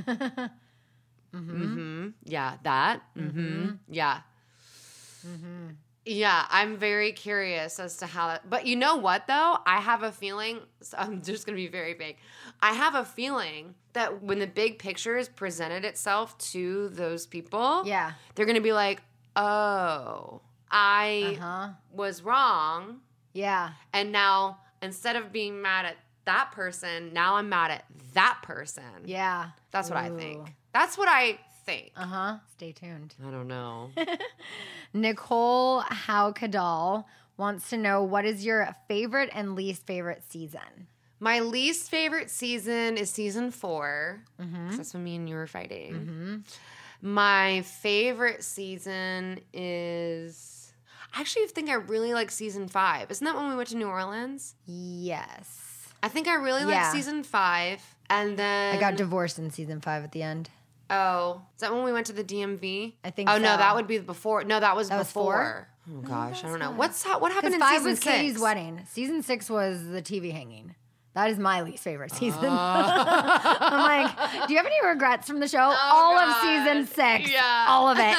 Speaker 3: mm-hmm. Yeah, that. Mm-hmm. Yeah.
Speaker 2: Mm-hmm.
Speaker 3: Yeah, I'm very curious as to how that. But you know what, though? I have a feeling. So I'm just going to be very vague. I have a feeling that when the big pictures presented itself to those people,
Speaker 2: Yeah.
Speaker 3: they're going to be like, oh, I
Speaker 2: Uh-huh.
Speaker 3: was wrong.
Speaker 2: Yeah.
Speaker 3: And now instead of being mad at that person, now I'm mad at that person.
Speaker 2: Yeah.
Speaker 3: That's what I
Speaker 2: Ooh.
Speaker 3: think. That's what I think.
Speaker 2: Uh huh. Stay tuned.
Speaker 3: I don't know.
Speaker 2: Nicole Howkadal wants to know what is your favorite and least favorite season?
Speaker 3: My least favorite season is season four.
Speaker 2: Mm-hmm.
Speaker 3: 'Cause that's when me and you were fighting. My favorite season is. I actually think I really like season five. Isn't that when we went to New Orleans?
Speaker 2: Yes.
Speaker 3: I think I really like
Speaker 2: Yeah.
Speaker 3: season five. And then.
Speaker 2: I got divorced in season five at the end.
Speaker 3: Oh, is that when we went to the D M V?
Speaker 2: I think
Speaker 3: Oh,
Speaker 2: so.
Speaker 3: no, that would be before. No, that was
Speaker 2: That was
Speaker 3: before.
Speaker 2: four?
Speaker 3: Oh, gosh, I don't know. What's ha- What happened in
Speaker 2: five
Speaker 3: season
Speaker 2: was
Speaker 3: six?
Speaker 2: Katie's wedding. Season six was the T V hanging. That is my least favorite season.
Speaker 3: Uh.
Speaker 2: I'm like, do you have any regrets from the show?
Speaker 3: Oh,
Speaker 2: all
Speaker 3: God.
Speaker 2: of season six.
Speaker 3: Yeah.
Speaker 2: All of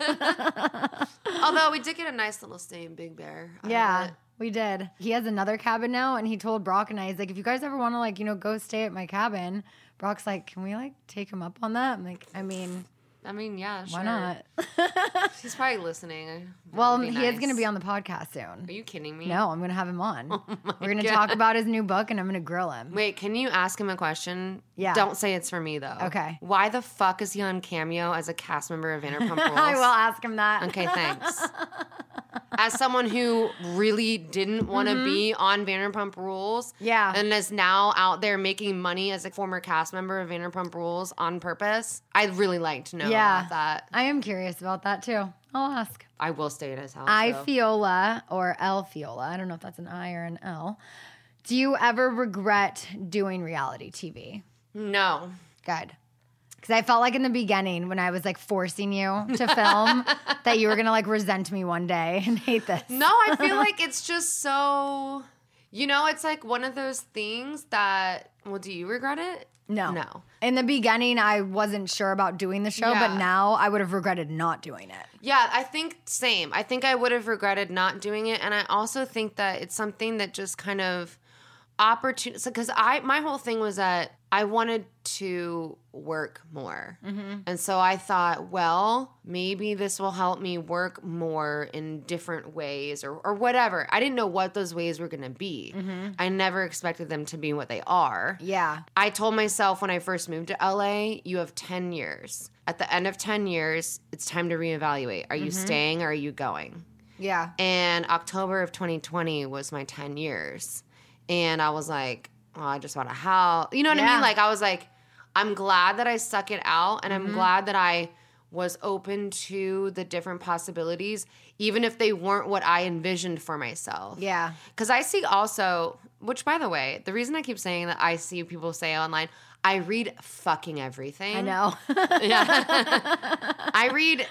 Speaker 2: it.
Speaker 3: Although we did get a nice little stay in Big Bear. out of
Speaker 2: Yeah,
Speaker 3: it.
Speaker 2: we did. He has another cabin now, and he told Brock and I, he's like, if you guys ever want to, like, you know, go stay at my cabin, Brock's like, can we, like, take him up on that? I'm like, I mean,
Speaker 3: I mean, yeah, sure.
Speaker 2: why not?
Speaker 3: He's probably listening. That
Speaker 2: Well,
Speaker 3: would be
Speaker 2: he
Speaker 3: nice.
Speaker 2: is going to be on the podcast soon.
Speaker 3: Are you kidding me?
Speaker 2: No, I'm going to have him on.
Speaker 3: Oh my
Speaker 2: We're going to
Speaker 3: God.
Speaker 2: talk about his new book, and I'm going to grill him.
Speaker 3: Wait, can you ask him a question?
Speaker 2: Yeah.
Speaker 3: Don't say it's for me, though.
Speaker 2: Okay.
Speaker 3: Why the fuck is he on Cameo as a cast member of Vanderpump Rules?
Speaker 2: I will ask him that.
Speaker 3: Okay, thanks. As someone who really didn't want to be on Vanderpump Rules,
Speaker 2: Mm-hmm. Yeah.
Speaker 3: and is now out there making money as a former cast member of Vanderpump Rules on purpose, I'd really like to know
Speaker 2: Yeah.
Speaker 3: about that.
Speaker 2: I am curious about that, too. I'll ask.
Speaker 3: I will stay at his house.
Speaker 2: I
Speaker 3: though.
Speaker 2: Fiola, or El Fiola, I don't know if that's an I or an L. Do you ever regret doing reality T V?
Speaker 3: no.
Speaker 2: Good. Because I felt like in the beginning when I was like forcing you to film that you were going to like resent me one day and hate this.
Speaker 3: No, I feel like it's just so, you know, it's like one of those things that, well, do you regret it?
Speaker 2: No.
Speaker 3: No.
Speaker 2: In the beginning, I wasn't sure about doing the show,
Speaker 3: Yeah.
Speaker 2: but now I would have regretted not doing it.
Speaker 3: Yeah, I think same. I think I would have regretted not doing it. And I also think that it's something that just kind of opportunity, because I my whole thing was that I wanted to work more.
Speaker 2: Mm-hmm.
Speaker 3: And so I thought, well, maybe this will help me work more in different ways or, or whatever. I didn't know what those ways were going to be.
Speaker 2: Mm-hmm.
Speaker 3: I never expected them to be what they are.
Speaker 2: Yeah.
Speaker 3: I told myself when I first moved to L A, you have ten years. At the end of ten years, it's time to reevaluate. Are you staying or are you going?
Speaker 2: Yeah.
Speaker 3: And October of twenty twenty was my ten years. And I was like, oh, I just want a house. You know what I
Speaker 2: Yeah.
Speaker 3: mean? Like, I was like, I'm glad that I stuck it out. And I'm glad that I was open to the different possibilities, even if they weren't what I envisioned for myself.
Speaker 2: Yeah.
Speaker 3: Because I see also, which by the way, the reason I keep saying that I see people say online, I read fucking everything.
Speaker 2: I know.
Speaker 3: Yeah. I read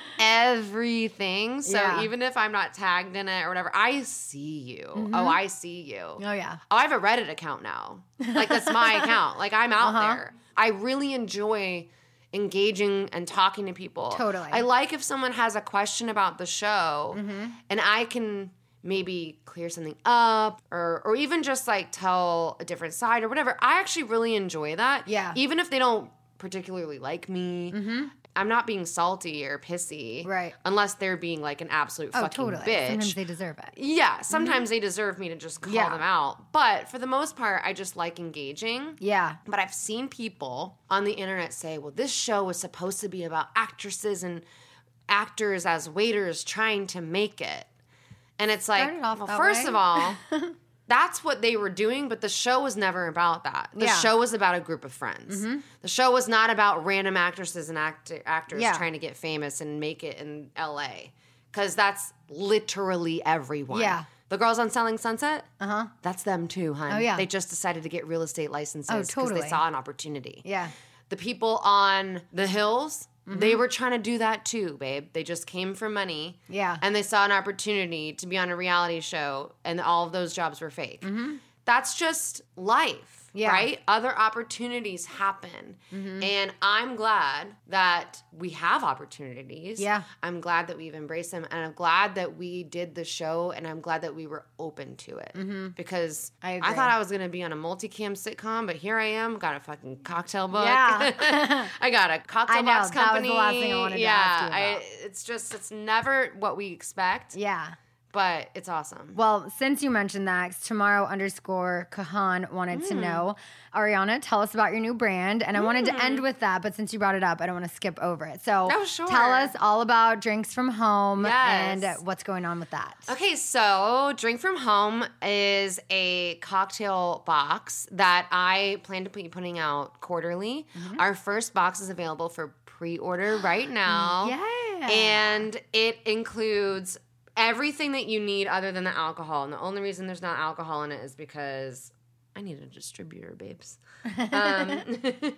Speaker 3: everything. So
Speaker 2: Yeah.
Speaker 3: even if I'm not tagged in it or whatever, I see you. Oh, I see you.
Speaker 2: Oh, yeah.
Speaker 3: Oh, I have a Reddit account now. Like, that's my account. Like, I'm out
Speaker 2: Uh-huh.
Speaker 3: there. I really enjoy engaging and talking to people.
Speaker 2: Totally.
Speaker 3: I like if someone has a question about the show
Speaker 2: Mm-hmm.
Speaker 3: and I can maybe clear something up or or even just like tell a different side or whatever. I actually really enjoy that.
Speaker 2: Yeah.
Speaker 3: Even if they don't particularly like me. I'm not being salty or pissy.
Speaker 2: Right.
Speaker 3: Unless they're being like an absolute
Speaker 2: Oh,
Speaker 3: fucking
Speaker 2: totally.
Speaker 3: bitch.
Speaker 2: Sometimes they deserve it.
Speaker 3: Yeah, sometimes they deserve me to just call
Speaker 2: Yeah.
Speaker 3: them out. But for the most part, I just like engaging.
Speaker 2: Yeah.
Speaker 3: But I've seen people on the internet say, well, this show was supposed to be about actresses and actors as waiters trying to make it. And it's like,
Speaker 2: Started off
Speaker 3: well,
Speaker 2: that
Speaker 3: first
Speaker 2: way.
Speaker 3: of all, that's what they were doing, but the show was never about that. The
Speaker 2: Yeah.
Speaker 3: show was about a group of friends. The show was not about random actresses and act- actors
Speaker 2: Yeah.
Speaker 3: trying to get famous and make it in L A. Because that's literally everyone.
Speaker 2: Yeah.
Speaker 3: The girls on Selling Sunset,
Speaker 2: Uh-huh.
Speaker 3: that's them too, hun.
Speaker 2: Oh, yeah.
Speaker 3: They just decided to get real estate licenses
Speaker 2: Oh,
Speaker 3: because
Speaker 2: totally.
Speaker 3: they saw an opportunity.
Speaker 2: Yeah.
Speaker 3: The people on The Hills,
Speaker 2: Mm-hmm.
Speaker 3: they were trying to do that too, babe. They just came for money.
Speaker 2: Yeah.
Speaker 3: And they saw an opportunity to be on a reality show, and all of those jobs were fake. That's just life.
Speaker 2: Yeah.
Speaker 3: Right? Other opportunities happen. And I'm glad that we have opportunities.
Speaker 2: Yeah.
Speaker 3: I'm glad that we've embraced them. And I'm glad that we did the show. And I'm glad that we were open to it. Because
Speaker 2: I
Speaker 3: I,
Speaker 2: agree.
Speaker 3: thought I was going to be on a multicam sitcom, but here I am. Got a fucking cocktail book.
Speaker 2: Yeah.
Speaker 3: I got a cocktail
Speaker 2: I know,
Speaker 3: box
Speaker 2: that was the
Speaker 3: company.
Speaker 2: last thing I wanted to
Speaker 3: yeah,
Speaker 2: ask you about.
Speaker 3: I, it's just, it's never what we expect.
Speaker 2: Yeah.
Speaker 3: But it's awesome.
Speaker 2: Well, since you mentioned that, tomorrow underscore Kahan wanted
Speaker 3: Mm.
Speaker 2: to know, Ariana, tell us about your new brand. And I wanted to end with that, but since you brought it up, I don't want to skip over it. So
Speaker 3: Oh, sure.
Speaker 2: tell us all about Drinks from Home
Speaker 3: Yes.
Speaker 2: and what's going on with that.
Speaker 3: Okay, so Drink From Home is a cocktail box that I plan to be putting out quarterly.
Speaker 2: Mm-hmm.
Speaker 3: Our first box is available for pre-order right now.
Speaker 2: Yeah.
Speaker 3: And it includes everything that you need other than the alcohol. And the only reason there's not alcohol in it is because I need a distributor, babes. Um,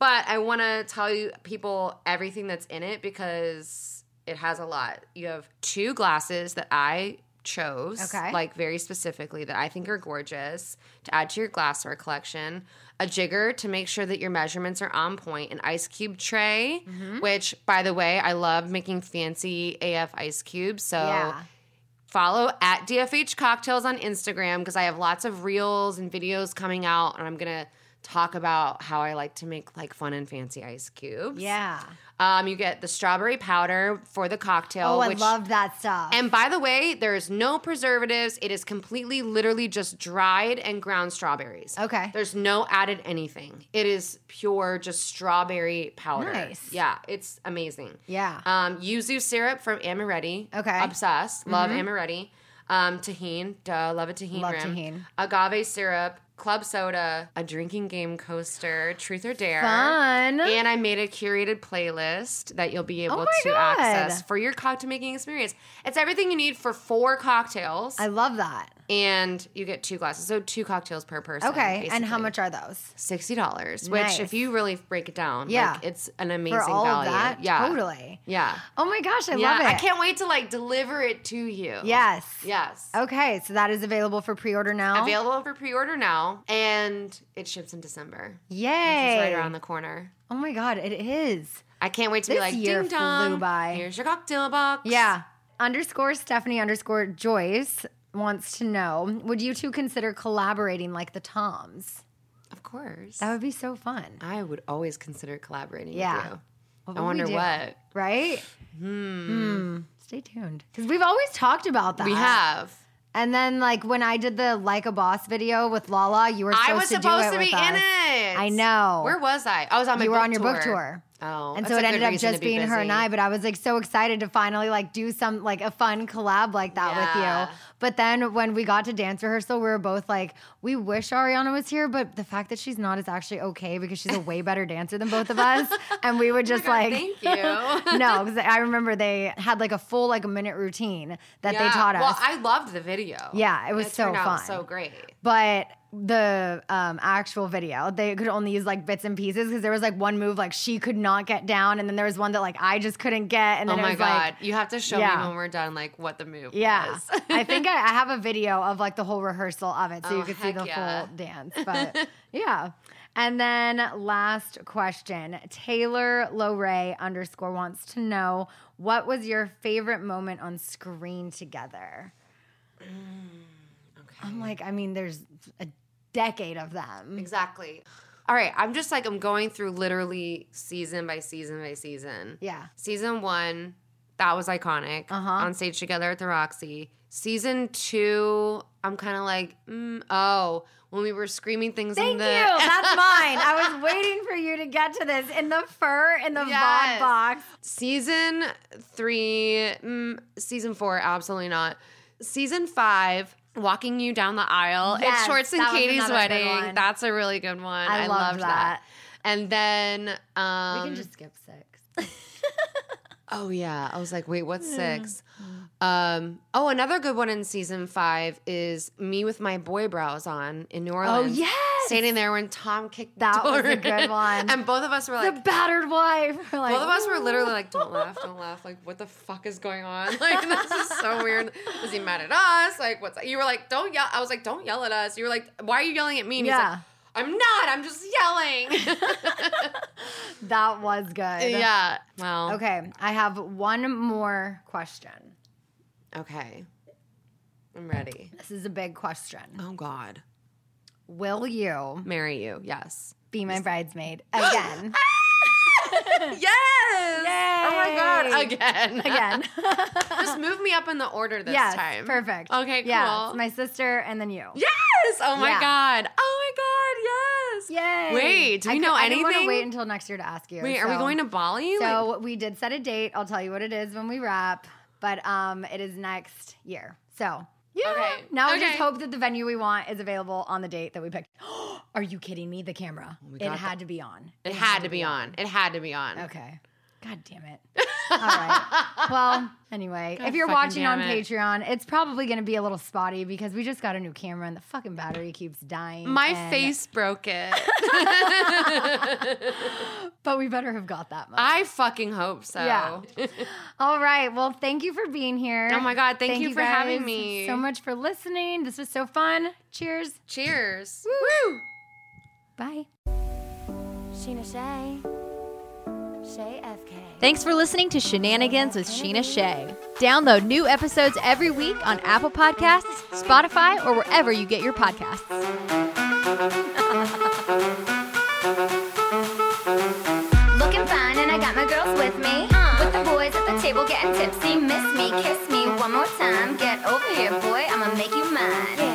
Speaker 3: But I want to tell you people everything that's in it because it has a lot. You have two glasses that I chose,
Speaker 2: okay.
Speaker 3: like very specifically that I think are gorgeous to add to your glassware collection. A jigger to make sure that your measurements are on point. An ice cube tray, mm-hmm. which, by the way, I love making fancy A F ice cubes. So
Speaker 2: yeah.
Speaker 3: follow at D F H Cocktails on Instagram because I have lots of reels and videos coming out, and I'm going to talk about how I like to make like fun and fancy ice cubes.
Speaker 2: Yeah.
Speaker 3: Um, you get the strawberry powder for the cocktail.
Speaker 2: Oh, I
Speaker 3: which,
Speaker 2: love that stuff.
Speaker 3: And by the way, there's no preservatives. It is completely, literally just dried and ground strawberries.
Speaker 2: Okay.
Speaker 3: There's no added anything. It is pure, just strawberry powder.
Speaker 2: Nice.
Speaker 3: Yeah, it's amazing.
Speaker 2: Yeah.
Speaker 3: Um, yuzu syrup from Amaretti.
Speaker 2: Okay.
Speaker 3: Obsessed. Love mm-hmm. Amaretti. Um, tahini. Duh, love a tahini
Speaker 2: Love
Speaker 3: rim.
Speaker 2: tahini.
Speaker 3: Agave syrup. Club soda, a drinking game coaster, Truth or Dare.
Speaker 2: Fun.
Speaker 3: And I made a curated playlist that you'll be able
Speaker 2: oh
Speaker 3: to
Speaker 2: God.
Speaker 3: access for your cocktail making experience. It's everything you need for four cocktails.
Speaker 2: I love that.
Speaker 3: And you get two glasses, so two cocktails per person.
Speaker 2: Okay,
Speaker 3: basically.
Speaker 2: and how much are those?
Speaker 3: sixty dollars, which
Speaker 2: Nice.
Speaker 3: if you really break it down,
Speaker 2: yeah.
Speaker 3: like, it's an amazing
Speaker 2: for all
Speaker 3: value.
Speaker 2: Of that?
Speaker 3: Yeah.
Speaker 2: Totally.
Speaker 3: Yeah.
Speaker 2: Oh my gosh, I
Speaker 3: yeah.
Speaker 2: love it.
Speaker 3: I can't wait to like deliver it to you.
Speaker 2: Yes.
Speaker 3: Yes.
Speaker 2: Okay, so that is available for pre-order now?
Speaker 3: Available for pre-order now, and it ships in December.
Speaker 2: Yay.
Speaker 3: It's right around the corner.
Speaker 2: Oh my God, it is.
Speaker 3: I can't wait to
Speaker 2: this
Speaker 3: be like,
Speaker 2: year
Speaker 3: ding dong,
Speaker 2: flew by.
Speaker 3: Here's your cocktail box.
Speaker 2: Yeah. Underscore Stephanie underscore Joyce wants to know, would you two consider collaborating like the Toms?
Speaker 3: Of course.
Speaker 2: That would be so fun.
Speaker 3: I would always consider collaborating
Speaker 2: yeah.
Speaker 3: with you.
Speaker 2: What
Speaker 3: I
Speaker 2: would we
Speaker 3: wonder
Speaker 2: do?
Speaker 3: what.
Speaker 2: Right?
Speaker 3: Hmm.
Speaker 2: Hmm. Stay tuned. Because we've always talked about that.
Speaker 3: We have.
Speaker 2: And then, like, when I did the Like a Boss video with Lala, you were supposed
Speaker 3: I was
Speaker 2: to
Speaker 3: supposed
Speaker 2: do it
Speaker 3: to be
Speaker 2: with
Speaker 3: in
Speaker 2: us.
Speaker 3: it.
Speaker 2: I know.
Speaker 3: Where was I? I was on my
Speaker 2: you
Speaker 3: book
Speaker 2: were on your
Speaker 3: tour.
Speaker 2: book tour.
Speaker 3: Oh,
Speaker 2: and
Speaker 3: that's
Speaker 2: so
Speaker 3: a
Speaker 2: it
Speaker 3: good
Speaker 2: ended up
Speaker 3: reason
Speaker 2: just
Speaker 3: to be
Speaker 2: being her and
Speaker 3: busy.
Speaker 2: I, but I was like so excited to finally like do some like a fun collab like that
Speaker 3: Yeah.
Speaker 2: with you. But then when we got to dance rehearsal, we were both like, we wish Ariana was here, but the fact that she's not is actually okay because she's a way better dancer than both of us. And we would just
Speaker 3: Oh my God,
Speaker 2: like,
Speaker 3: thank you.
Speaker 2: no, because I remember they had like a full like a minute routine that
Speaker 3: Yeah.
Speaker 2: they taught us.
Speaker 3: Well, I loved the video.
Speaker 2: Yeah, it was so
Speaker 3: turned out
Speaker 2: fun.
Speaker 3: so great.
Speaker 2: But the um, actual video, they could only use like bits and pieces because there was like one move like she could not get down, and then there was one that like I just couldn't get. And then
Speaker 3: Oh
Speaker 2: it
Speaker 3: my
Speaker 2: was
Speaker 3: God.
Speaker 2: like,
Speaker 3: You have to show
Speaker 2: Yeah.
Speaker 3: me when we're done, like, what the move
Speaker 2: yeah.
Speaker 3: was.
Speaker 2: I think I, I have a video of like the whole rehearsal of it, so
Speaker 3: Oh,
Speaker 2: you could see
Speaker 3: heck
Speaker 2: the
Speaker 3: yeah.
Speaker 2: full dance. But yeah. And then last question, Taylor Lowray underscore wants to know, what was your favorite moment on screen together?
Speaker 3: Mm, okay.
Speaker 2: I'm like, I mean, there's a decade of them.
Speaker 3: Exactly. All right. I'm just like, I'm going through literally season by season by season.
Speaker 2: Yeah.
Speaker 3: Season one, that was iconic.
Speaker 2: Uh-huh.
Speaker 3: On stage together at the Roxy. Season two, I'm kind of like, mm, oh, when we were screaming things
Speaker 2: Thank
Speaker 3: in the.
Speaker 2: you. That's mine. I was waiting for you to get to this in the fur in the V O D
Speaker 3: Yes.
Speaker 2: box.
Speaker 3: Season three, mm, season four, absolutely not. Season five, walking you down the aisle.
Speaker 2: Yes,
Speaker 3: it's Shorts and
Speaker 2: that was
Speaker 3: Katie's
Speaker 2: another good
Speaker 3: wedding.
Speaker 2: one.
Speaker 3: That's a really good one.
Speaker 2: I
Speaker 3: I,
Speaker 2: loved
Speaker 3: loved that.
Speaker 2: that.
Speaker 3: And then, um,
Speaker 2: We can just skip six.
Speaker 3: oh yeah, I was like, wait, what's six? Um, oh, another good one in season five is me with my boy brows on in New Orleans.
Speaker 2: Oh, yes.
Speaker 3: Standing there when Tom kicked
Speaker 2: That
Speaker 3: the door
Speaker 2: was a good
Speaker 3: in.
Speaker 2: one.
Speaker 3: And both of us were
Speaker 2: The
Speaker 3: like,
Speaker 2: battered wife. We're like,
Speaker 3: both of us were
Speaker 2: "Ooh."
Speaker 3: literally like, don't laugh, don't laugh. Like, what the fuck is going on? Like, this is so weird. Was he mad at us? Like, what's you were like, don't yell. I was like, don't yell at us. You were like, why are you yelling at me? And
Speaker 2: Yeah.
Speaker 3: he's like, I'm not. I'm just yelling.
Speaker 2: That was good.
Speaker 3: Yeah. Well.
Speaker 2: Okay. I have one more question.
Speaker 3: Okay. I'm ready.
Speaker 2: This is a big question.
Speaker 3: Oh God.
Speaker 2: Will you
Speaker 3: Marry you? Yes.
Speaker 2: be my bridesmaid again?
Speaker 3: Yes.
Speaker 2: Yay.
Speaker 3: Oh my God. Again.
Speaker 2: Again.
Speaker 3: Just move me up in the order this
Speaker 2: yes,
Speaker 3: time.
Speaker 2: perfect.
Speaker 3: Okay, cool.
Speaker 2: Yeah, it's my sister and then you.
Speaker 3: Yes. Oh my
Speaker 2: Yeah.
Speaker 3: God. Oh my God. Yes.
Speaker 2: Yay.
Speaker 3: Wait, do we
Speaker 2: I
Speaker 3: know
Speaker 2: could- I didn't want to
Speaker 3: anything?
Speaker 2: wait until next year to ask you.
Speaker 3: Wait, are we
Speaker 2: so-
Speaker 3: going to Bali? Like-
Speaker 2: So we did set a date. I'll tell you what it is when we wrap, but um, it is next year. So yeah.
Speaker 3: Okay.
Speaker 2: Now we
Speaker 3: Okay.
Speaker 2: just hope that the venue we want is available on the date that we picked. Are you kidding me? The camera.
Speaker 3: we
Speaker 2: It
Speaker 3: got
Speaker 2: had to be on.
Speaker 3: it had to be on. It had to be on.
Speaker 2: Okay. God damn it. All right. Well, anyway,
Speaker 3: God
Speaker 2: if you're
Speaker 3: fucking
Speaker 2: watching on
Speaker 3: damn it.
Speaker 2: Patreon, it's probably going to be a little spotty because we just got a new camera and the fucking battery keeps dying.
Speaker 3: My
Speaker 2: and-
Speaker 3: face broke it.
Speaker 2: But we better have got that much.
Speaker 3: I fucking hope so.
Speaker 2: Yeah. All right. Well, thank you for being here.
Speaker 3: Oh my God, thank you for
Speaker 2: guys
Speaker 3: having me.
Speaker 2: so much for listening. This was so fun. Cheers.
Speaker 3: Cheers.
Speaker 2: Woo. Bye.
Speaker 6: Sheena Shea. Shea F K.
Speaker 7: Thanks for listening to Shenanigans with Sheena Shea. Download new episodes every week on Apple Podcasts, Spotify, or wherever you get your podcasts.
Speaker 6: Looking fine and I got my girls with me. With the boys at the table getting tipsy. Miss me, kiss me one more time. Get over here, boy, I'ma make you mine.